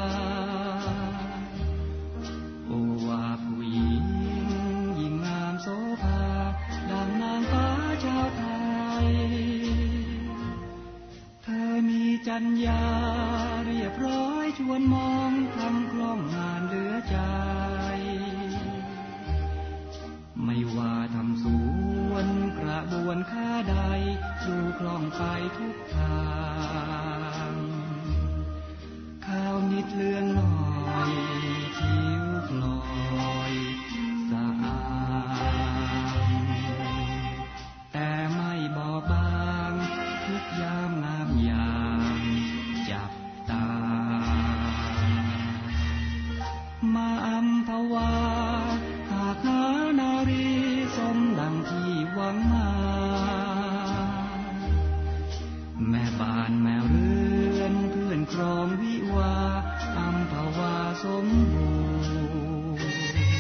Speaker 5: โอว่าผู้หญิงยิ่งงามโสภาดังนางฟ้าชาวไทยเธอมีจรรยาเรียบร้อยชวนมองทำคล่องงานเหลือใจไม่ว่าทำสวนกระบวนค้าใดดูคล่องไปทุกทางข้าวนิดเหลืองหน่อยผิวพลอยสะอาดแต่ไม่บอบบางทุกยามงามอย่างจับตามาอัมพวาหากหานารีสมดังที่หวังมาแม่บ้านแม่เรือนเพื่อนครองวิวาอัมพวาสมบูรณ์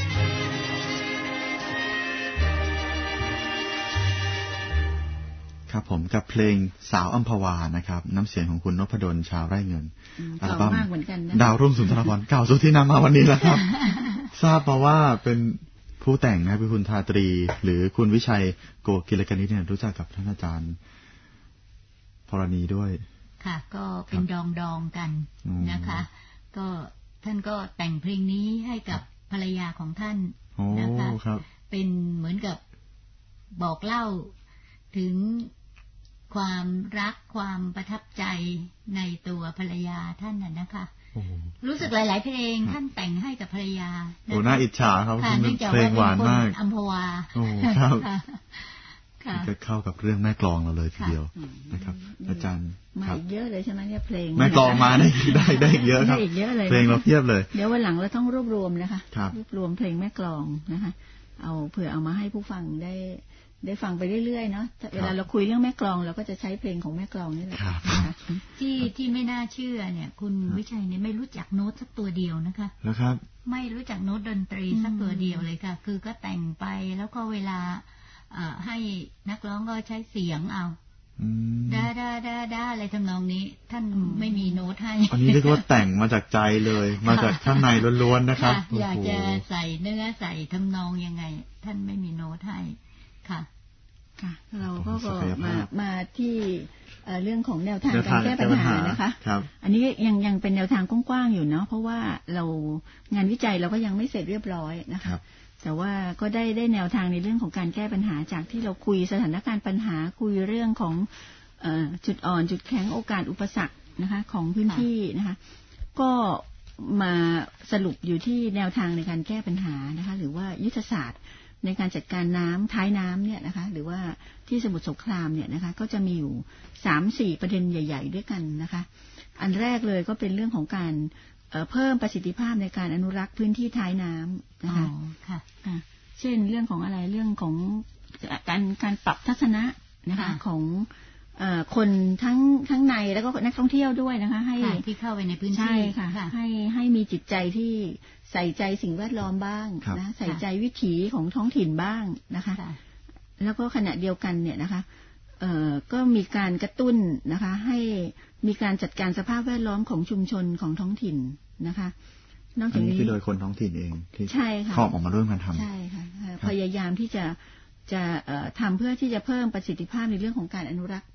Speaker 1: ครับผมกับเพลงสาวอัมพวานะครับน้ำเสียงของคุณนพดลชาวไร่เงินอัลบั้มดาวรุ่งสุนทรภรณ์เก่าสุดที่นำมาวันนี้แล้วครับ ทราบมาว่าเป็นผู้แต่งนะเป็นคุณทาตรีหรือคุณวิชัยโกกิลกนิษฐ์เนี่ยรู้จักกับท่านอาจารย์พรณีด้วย
Speaker 2: ค่ะก็เป็นดองดองกันนะคะก็ท่านก็แต่งเพลงนี้ให้กับภรรยาของท่านนะคะเป็นเหมือนกับบอกเล่าถึงความรักความประทับใจในตัวภรรยาท่านน่ะนะคะรู้สึกหลายๆเพลงท่านแต่งให้กับภรรยา
Speaker 1: โอ้น่าอิจฉาครับเพลงหวานมาก
Speaker 2: อัมพวา
Speaker 1: โอ้ครับก็เข้ากับเรื่องแม่กลองเราเลยทีเดียวนะครับอาจารย์
Speaker 3: มาอีกเยอะเลยใช่ไหมเนี่ยเพลง
Speaker 1: แม่กลองมาได้ได้ได้อีกเยอะครับเพลงเราเพียบเลย
Speaker 3: เดี๋ยววันหลังเราต้องรวบรวมนะคะรวบรวมเพลงแม่กลองนะคะเอาเผื่อเอามาให้ผู้ฟังได้ได้ฟังไปเรื่อยๆเนาะเวลาเราคุยเรื่องแม่กลองเราก็จะใช้เพลงของแม่กลองนี่แหละนะคะ
Speaker 2: ที่ที่ไม่น่าเชื่อเนี่ยคุณวิชัยเนี่ยไม่รู้จักโน้ตสักตัวเดียวนะคะ
Speaker 1: นะครับ
Speaker 2: ไม่รู้จักโน้ตดนตรีสักตัวเดียวเลยค่ะคือก็แต่งไปแล้วก็เวลาให้นักร้องก็ใช้เสียงเอาด้าด้าด้าด้าอะไรทำนองนี้ท่านไม่มีโน้ตให้
Speaker 1: อันนี้เรียกว่าแต่งมาจากใจเลยมาจากข้างในล้วนๆนะครับ
Speaker 2: อยากจะใส่เนื้อใส่ทำนองยังไงท่านไม่มีโน้ตให้ค่ะ
Speaker 3: ค่ะเราก็มามาที่เรื่องของแนวทางการแก้ปัญหานะคะอันนี้ยังยังเป็นแนวทางกว้างๆอยู่เนาะเพราะว่าเรางานวิจัยเราก็ยังไม่เสร็จเรียบร้อยนะคะแต่ว่าก็ได้ได้แนวทางในเรื่องของการแก้ปัญหาจากที่เราคุยสถานการณ์ปัญหาคุยเรื่องของจุดอ่อนจุดแข็งโอกาสอุปสรรคนะคะของพื้นที่นะคะก็มาสรุปอยู่ที่แนวทางในการแก้ปัญหานะคะหรือว่ายุทธศาสตร์ในการจัดการน้ำท้ายน้ำเนี่ยนะคะหรือว่าที่สมุทรสงครามเนี่ยนะคะก็จะมีอยู่สามสี่ประเด็นใหญ่ๆด้วยกันนะคะอันแรกเลยก็เป็นเรื่องของการเพิ่มประสิทธิภาพในการอนุรักษ์พื้นที่ท้ายน้ำนะคะค่ะเช่นเรื่องของอะไรเรื่องของการการปรับทัศนะนะคะของคนทั้งทั้งในแล้วก็นักท่องเที่ยวด้วยนะคะให้
Speaker 2: ที่เข้าไปในพื้นที่
Speaker 3: ใช่ค่ะให้ให้มีจิตใจที่ใส่ใจสิ่งแวดล้อมบ้างนะใส่ใจวิถีของท้องถิ่นบ้างนะคะแล้วก็ขณะเดียวกันเนี่ยนะคะเอ่อก็มีการกระตุ้นนะคะให้มีการจัดการสภาพแวดล้อมของชุมชนของท้องถิ่นนะคะนอกจากนี้
Speaker 1: คือโดยคนท้องถิ่นเองที่เข้าออกมาร่วมกันทำ
Speaker 3: ใช่ค่ะพยายามที่จะจะทำเพื่อที่จะเพิ่มประสิทธิภาพในเรื่องของการอนุรักษ์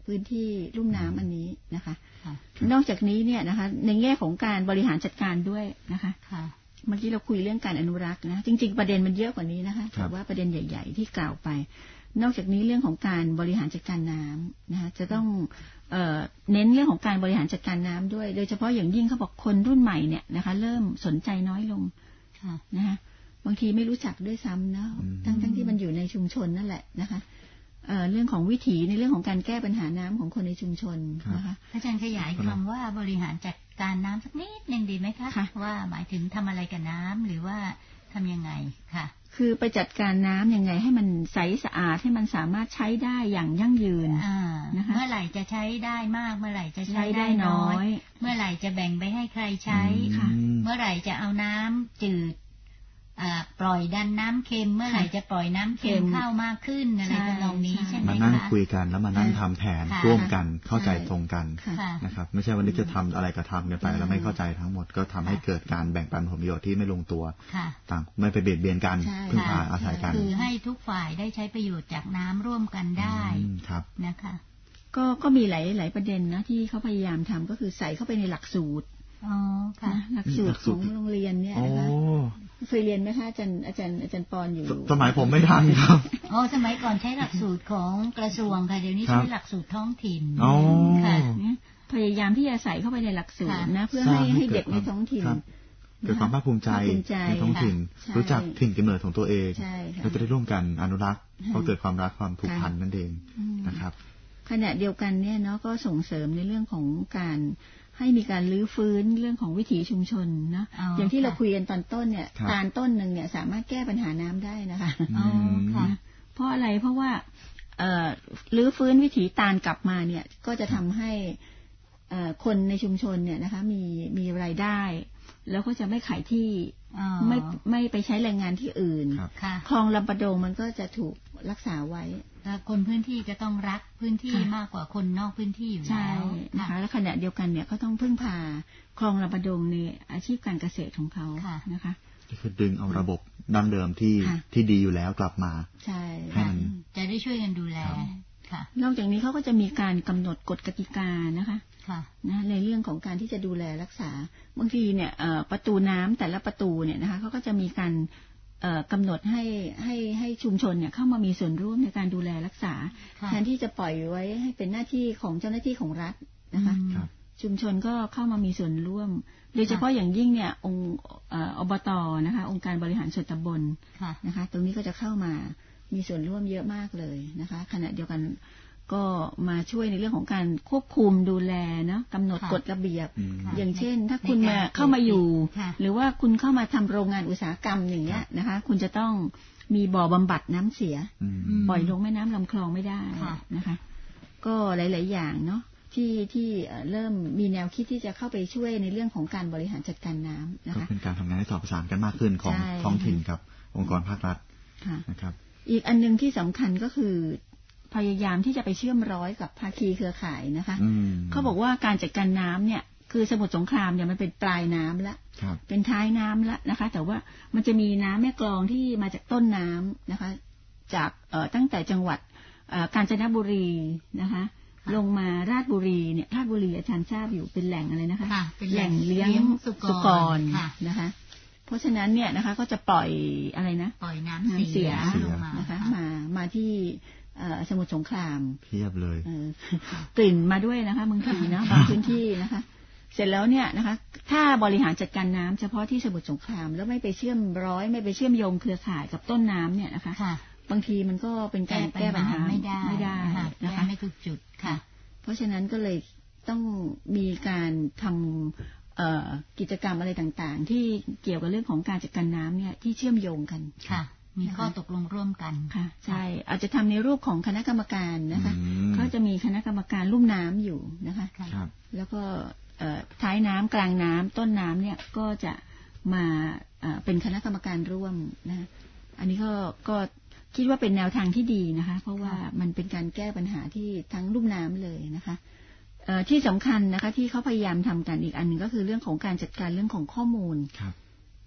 Speaker 3: พื้นที่ลุ่มน้ำอันนี้นะคะนอกจากนี้เนี่ยนะคะในแง่ของการบริหารจัดการด้วยนะคะเมื่อกี้เราคุยเรื่องการอนุรักษ์นะจริงๆประเด็นมันเยอะกว่านี้นะคะแต่ว่าประเด็นใหญ่ๆที่กล่าวไปนอกจากนี้เรื่องของการบริหารจัดการน้ำนะคะจะต้องเอ่อเน้นเรื่องของการบริหารจัดการน้ำด้วยโดยเฉพาะอย่างยิ่งเขาบอกคนรุ่นใหม่เนี่ยนะคะเริ่มสนใจน้อยลงนะคะบางทีไม่รู้จักด้วยซ้ำนะทั้งทั้งที่มันอยู่ในชุมชนนั่นแหละนะคะเอ่อเรื่องของวิถีในเรื่องของการแก้ปัญหาน้ำของคนในชุมชนนะคะ
Speaker 2: อาจารย์ขยายคำว่าบริหารจัดการน้ำสักนิดนึงดีไหมคะว่าหมายถึงทำอะไรกับน้ำหรือว่าทำยังไงค่ะ
Speaker 3: คือไปจัดการน้ำยังไงให้มันใสสะอาดให้มันสามารถใช้ได้อย่างยั่งยืน
Speaker 2: นะคะเมื่อไหร่จะใช้ได้มากเมื่อไหร่จะใช้ได้น้อยเมื่อไหร่จะแบ่งไปให้ใครใช้เมื่อไหร่จะเอาน้ำจืดปล่อยดันน้ำเค็มเมื่อไหร่จะปล่อยน้ำเค็มเข้ามากขึ้นอะไรทำนองนี้ใช่ไหมคะ
Speaker 1: มานั่งคุยกันแล้วมานั่งทำแผนร่วมกันเข้าใจตรงกันนะครับไม่ใช่วันนี้จะทำอะไรก็ทำกันไปแล้วไม่เข้าใจทั้งหมดก็ทำให้เกิดการแบ่งปันผลประโยชน์ที่ไม่ลงตัวต่างไม่ไปเบียดเบียนกันพึ่งพาอาศัยกัน
Speaker 2: คือให้ทุกฝ่ายได้ใช้ประโยชน์จากน้ำร่วมกันได้นะคะ
Speaker 3: ก็ก็มีหลายหลายประเด็นนะที่เขาพยายามทำก็คือใส่เข้าไปในหลักสูตร
Speaker 2: อ๋อค่ะ
Speaker 3: หลักสูตรของโรงเรียนเนี่ยนะคะเคยเรียนไหมคะอาจารย์อาจารย์อาจารย์ปอนอยู่
Speaker 1: สมัยผมไม่ทันครับ
Speaker 2: อ๋อสมัยก่อนใช้หลักสูตรของกระทรวงค่ะเดี๋ยวนี้ใช้หลักสูตรท้องถิ่น
Speaker 3: ค่ะพยายามที่จะใส่เข้าไปในหลักสูตรนะเพื่อให้ให้เด็กในท้องถิ่น
Speaker 1: เกิดความภาคภูมิใจในท้องถิ่นรู้จักถิ่นกำเนิดของตัวเองเราจะได้ร่วมกันอนุรักษ์เพราะเกิดความรักความผูกพันนั่นเองนะครับ
Speaker 3: ขณะเดียวกันเนี่ยเนาะก็ส่งเสริมในเรื่องของการให้มีการรื้อฟื้นเรื่องของวิถีชุมชนนะ อ, อย่างที่เราคุยกันตอนต้นเนี่ยตาลต้นหนึ่งเนี่ยสามารถแก้ปัญหาน้ำได้นะคะ
Speaker 2: อ๋อค่ะ
Speaker 3: เพราะอะไรเพราะว่าเอ่อรื้อฟื้นวิถีตาลกลับมาเนี่ยก็จะทำให้คนในชุมชนเนี่ยนะคะมีมีรายได้แล้วก็จะไม่ขายที่ไม่ไม่ไปใช้แรงงานที่อื่นคลองลำปะโดงมันก็จะถูกรักษาไว้
Speaker 2: คนพื้นที่ก็ต้องรักพื้นที่มากกว่าคนนอกพื้นที่อยู่แล้ว
Speaker 3: นะคะและขณะเดียวกันเนี่ยก็ต้องพึ่งพาคลองลำปะโดงในอาชีพการเกษตรของเขานะคะ
Speaker 1: คือดึงเอาระบบดั้งเดิมที่ที่ดีอยู่แล้วกลับมา
Speaker 3: ใช่
Speaker 2: จะได้ช่วยกันดูแลค่ะ
Speaker 3: นอกจากนี้เขาก็จะมีการกำหนดกฎกติกานะคะนะในเรื่องของการที่จะดูแลรักษาบางทีเนี่ยประตูน้ำแต่ละประตูเนี่ยนะคะเขาก็จะมีการกำหนดให้ให้ให้ชุมชนเนี่ยเข้ามามีส่วนร่วมในการดูแลรักษาแทนที่จะปล่อยไว้ให้เป็นหน้าที่ของเจ้าหน้าที่ของรัฐนะคะชุมชนก็เข้ามามีส่วนร่วมโดยเฉพาะอย่างยิ่งเนี่ยองค์อบต.นะคะองค์การบริหารส่วนตำบลนะคะตรงนี้ก็จะเข้ามามีส่วนร่วมเยอะมากเลยนะคะขณะเดียวกันก็มาช่วยในเรื่องของการควบคุมดูแลเนาะกำหนดกฎระเบียบอย่างเช่นถ้าคุณมาเข้ามาอยู่หรือว่าคุณเข้ามาทำโรงงานอุตสาหกรรมอย่างเงี้ยนะคะคุณจะต้องมีบ่อบำบัดน้ำเสียปล่อยลงแม่น้ำลำคลองไม่ได้นะคะก็หลายๆอย่างเนาะที่ที่เริ่มมีแนวคิดที่จะเข้าไปช่วยในเรื่องของการบริหารจัดการน้ำนะคะ
Speaker 1: เป็นการทำงานให้สอดประสานกันมากขึ้นของท้องถิ่นกับองค์กรภาครัฐนะครับ
Speaker 3: อีกอันนึงที่สำคัญก็คือพยายามที่จะไปเชื่อมร้อยกับภาคีเครือข่ายนะคะเขาบอกว่าการจัดการน้ำเนี่ยคือสมุทรสงครามเนี่ยมันเป็นปลายน้ำละเป็นท้ายน้ำละนะคะแต่ว่ามันจะมีน้ำแม่กลองที่มาจากต้นน้ำนะคะจากตั้งแต่จังหวัดกาญจนบุรีนะคะลงมาราชบุรีเนี่ยราชบุรีอาจารย์ทราบอยู่เป็นแหล่งอะไรนะคะ
Speaker 2: เป็นแหล่งเลี้ยงสุกร
Speaker 3: นะคะเพราะฉะนั้นเนี่ยนะคะก็จะปล่อยอะไรนะ
Speaker 2: ปล่อยน้ำเสีย
Speaker 3: นะคะมามาที่สมุทรสงคราม
Speaker 1: เพียบเลย
Speaker 3: กลิ่นมาด้วยนะคะบางทีนะบางพื้นที่นะคะเสร็จแล้วเนี่ยนะคะถ้าบริหารจัดการน้ำเฉพาะที่สมุทรสงครามแล้วไม่ไปเชื่อมร้อยไม่ไปเชื่อมโยงเครือข่ายกับต้นน้ำเนี่ยนะคะบางทีมันก็เป็นการแก้ปัญหา
Speaker 2: ไม่ได้
Speaker 3: ไม่ได้
Speaker 2: นะคะไม่ถูกจุดค่ะ
Speaker 3: เพราะฉะนั้นก็เลยต้องมีการทำกิจกรรมอะไรต่างๆที่เกี่ยวกับเรื่องของการจัดการน้ำเนี่ยที่เชื่อมโยงกัน
Speaker 2: ค่ะมีข้อตกลงร่วมกัน
Speaker 3: ค่ะใช่อาจจะทำในรูปของคณะกรรมการนะคะเขาจะมีคณะกรรมการลุ่มน้ำอยู่นะคะแล้วก็ท้ายน้ำกลางน้ำต้นน้ำเนี่ยก็จะมาเป็นคณะกรรมการร่วมนะอันนี้ก็ก็คิดว่าเป็นแนวทางที่ดีนะคะเพราะว่ามันเป็นการแก้ปัญหาที่ทั้งลุ่มน้ำเลยนะคะที่สำคัญนะคะที่เขาพยายามทำกันอีกอันนึงก็คือเรื่องของการจัดการเรื่องของข้อมูล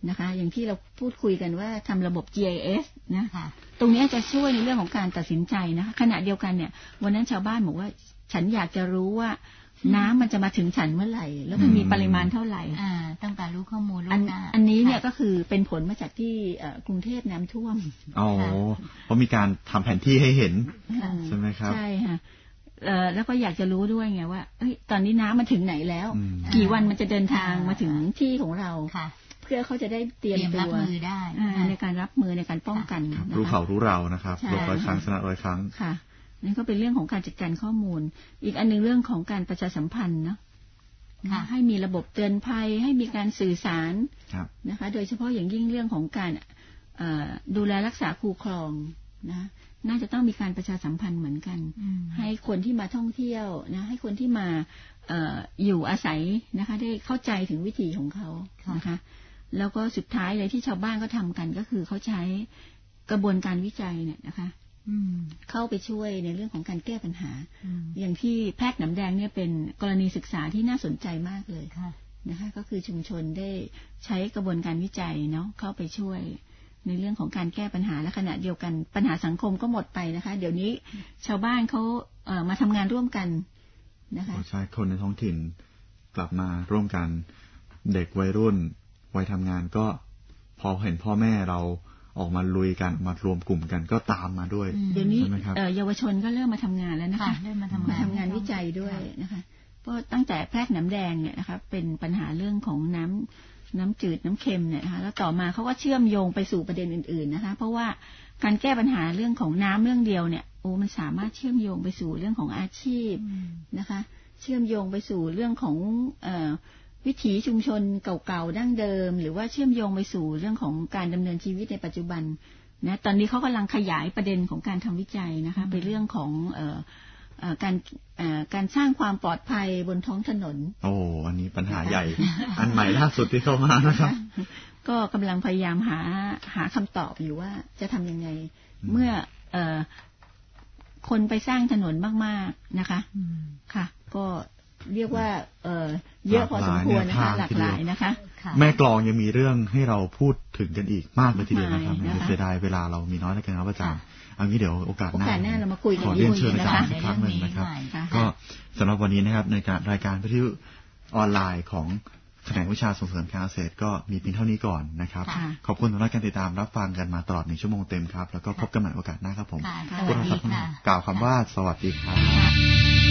Speaker 3: นะคะอย่างที่เราพูดคุยกันว่าทำระบบ จี ไอ เอส นะ
Speaker 2: ค่ะ
Speaker 3: ตรงนี้จะช่วยในเรื่องของการตัดสินใจนะคะขณะเดียวกันเนี่ยวันนั้นชาวบ้านบอกว่าฉันอยากจะรู้ว่าน้ำมันจะมาถึงฉันเมื่อไหร่แล้วมันมีปริมาณเท่าไหร่
Speaker 2: อ่าต้องการรู้ข้อมูล
Speaker 3: อัน
Speaker 2: หน้า
Speaker 3: อันนี้เนี่ยก็คือเป็นผลมาจากที่กรุงเทพน้ำท่วม
Speaker 1: อ๋อเพราะมีการทำแผนที่ให้เห็น
Speaker 3: ค่ะ
Speaker 1: ใช่ไหมครับ
Speaker 3: ใช่ค่ะเอ่อแล้วก็อยากจะรู้ด้วยไงว่าเอ้ยตอนนี้น้ำมันถึงไหนแล้ว
Speaker 1: อืม
Speaker 3: กี่วันมันจะเดินทางมาถึงที่ของเรา
Speaker 2: ค่ะ
Speaker 3: เพื่อเขาจะได้เตรียม
Speaker 2: เตรียม
Speaker 3: ตั
Speaker 2: รับ
Speaker 3: ว
Speaker 2: มือได้
Speaker 3: อ่า
Speaker 2: ค่ะ
Speaker 3: ในการรับมือในการป้องกัน
Speaker 1: ครับ
Speaker 3: นะคะ
Speaker 1: รู้เขารู้เรานะครับ
Speaker 3: ใช่
Speaker 1: ลบร้อยครั้งชนะร้อยครั้ง
Speaker 3: ค่ะนั่นก็เป็นเรื่องของการจัดการข้อมูล อีกอันหนึงเรื่องของการประชาสัมพันธ์เนาะ
Speaker 2: ค่ะ
Speaker 3: ให้มีระบบเตือนภัยให้มีการสื่อสาร
Speaker 1: ครับ
Speaker 3: นะคะ โดยเฉพาะอย่างยิ่งเรื่องของการเอ่อดูแลรักษาคูครองนะน่าจะต้องมีการประชาสัมพันธ์เหมือนกัน
Speaker 2: อืม
Speaker 3: ให้คนที่มาท่องเที่ยวนะให้คนที่มาเอ่ออยู่อาศัยนะคะได้เข้าใจถึงวิถีของเขานะคะแล้วก็สุดท้ายเลยที่ชาวบ้านก็ทำกันก็คือเขาใช้กระบวนการวิจัยเนี่ยนะคะ
Speaker 2: อืม
Speaker 3: เข้าไปช่วยในเรื่องของการแก้ปัญหา
Speaker 2: อืม
Speaker 3: อย่างที่แพรกหนำแดงเนี่ยเป็นกรณีศึกษาที่น่าสนใจมากเลย
Speaker 2: ค่ะ
Speaker 3: นะคะก็คือชุมชนได้ใช้กระบวนการวิจัยเนาะเข้าไปช่วยในเรื่องของการแก้ปัญหาและขณะเดียวกันปัญหาสังคมก็หมดไปนะคะ เดี๋ยวนี้ชาวบ้านเขาเอ่อมาทำงานร่วมกันนะคะ
Speaker 1: ใช่คนในท้องถิ่นกลับมาร่วมกันเด็กวัยรุ่นวัยทำงานก็พอเห็นพ่อแม่เราออกมาลุยกันมารวมกลุ่มกันก็ตามมาด้วย
Speaker 3: เดี๋ยวนี้
Speaker 1: ใช่ไหมครับ
Speaker 3: เอ่อเยาวชนก็เริ่มมาทำงานแล้วนะคะ
Speaker 2: ค่ะเริ่มมาทำงาน
Speaker 3: มาทำงานวิจัยด้วยนะคะเพราะตั้งแต่แพรกหนำแดงเนี่ยนะคะเป็นปัญหาเรื่องของน้ำน้ำจืดน้ำเค็มเนี่ยนะคะแล้วต่อมาเขาก็เชื่อมโยงไปสู่ประเด็นอื่นๆนะคะเพราะว่าการแก้ปัญหาเรื่องของน้ำเรื่องเดียวเนี่ยโอ้มันสามารถเชื่อมโยงไปสู่เรื่องของอาชีพ
Speaker 2: อืม
Speaker 3: นะคะเชื่อมโยงไปสู่เรื่องของเอ่อวิถีชุมชนเก่าๆดั้งเดิม หรือว่าเชื่อมโยงไปสู่เรื่องของการดำเนินชีวิตในปัจจุบันนะตอนนี้เขากำลังขยายประเด็นของการทำวิจัยนะคะไปเรื่องของเอ่อเอ่อการเอ่อการสร้างความปลอดภัยบนท้องถนน
Speaker 1: โอ้อันนี้ปัญหาใหญ่ อันใหม่ล่าสุดที่เข้ามานะครับ
Speaker 3: ก็กำลังพยายามหาหาคำตอบอยู่ว่าจะทำยังไง
Speaker 1: อืม
Speaker 3: เมื่อเอ่อคนไปสร้างถนนมากๆนะคะ
Speaker 2: อืม
Speaker 3: ค่ะ ก็เรียกว่าเอ่อเยอะพอสมควรนะคะ
Speaker 1: ห
Speaker 3: ห
Speaker 1: ลา
Speaker 3: ลาก ก
Speaker 1: ห
Speaker 3: ห
Speaker 1: ลา
Speaker 3: ลาย ยนะคะ
Speaker 2: ค่ะ
Speaker 1: แม่กลองยังมีเรื่องให้เราพูดถึงกันอีกมากเลยทีเดียวนะครับ
Speaker 3: มากมายนะคะ
Speaker 1: เสียดายเวลาเรามีน้อยแล้วกันครับอาจารย์เอางี้เดี๋ยวโอกาสหน้า
Speaker 3: โอกาสหน้าเรามาคุยกัน
Speaker 1: ขอเรียนเชิญ
Speaker 3: อีก
Speaker 1: อา
Speaker 3: นะ
Speaker 1: จาร
Speaker 3: คะ
Speaker 1: ย์อีกครั้งหนึ่งนะครับ
Speaker 2: ค่ะ
Speaker 1: ก็สำหรับวันนี้นะครับในการรายการวิทยุออนไลน์ของแขนงวิชาส่งเสริมการเกษตรก็มีเพียงเท่านี้ก่อนนะครับ
Speaker 3: ค่ะ
Speaker 1: ขอบคุณสำหรับการติดตามรับฟังกันมาตลอดหนึ่งชั่วโมงเต็มครับแล้วก็พบกันใหม่โอกาสหน้าครับผม
Speaker 2: ค่ะ
Speaker 1: พวกเรา
Speaker 2: สวัสดีค่ะ
Speaker 1: กล่าวคำว่าสวัสดีครับ
Speaker 3: ค่ะ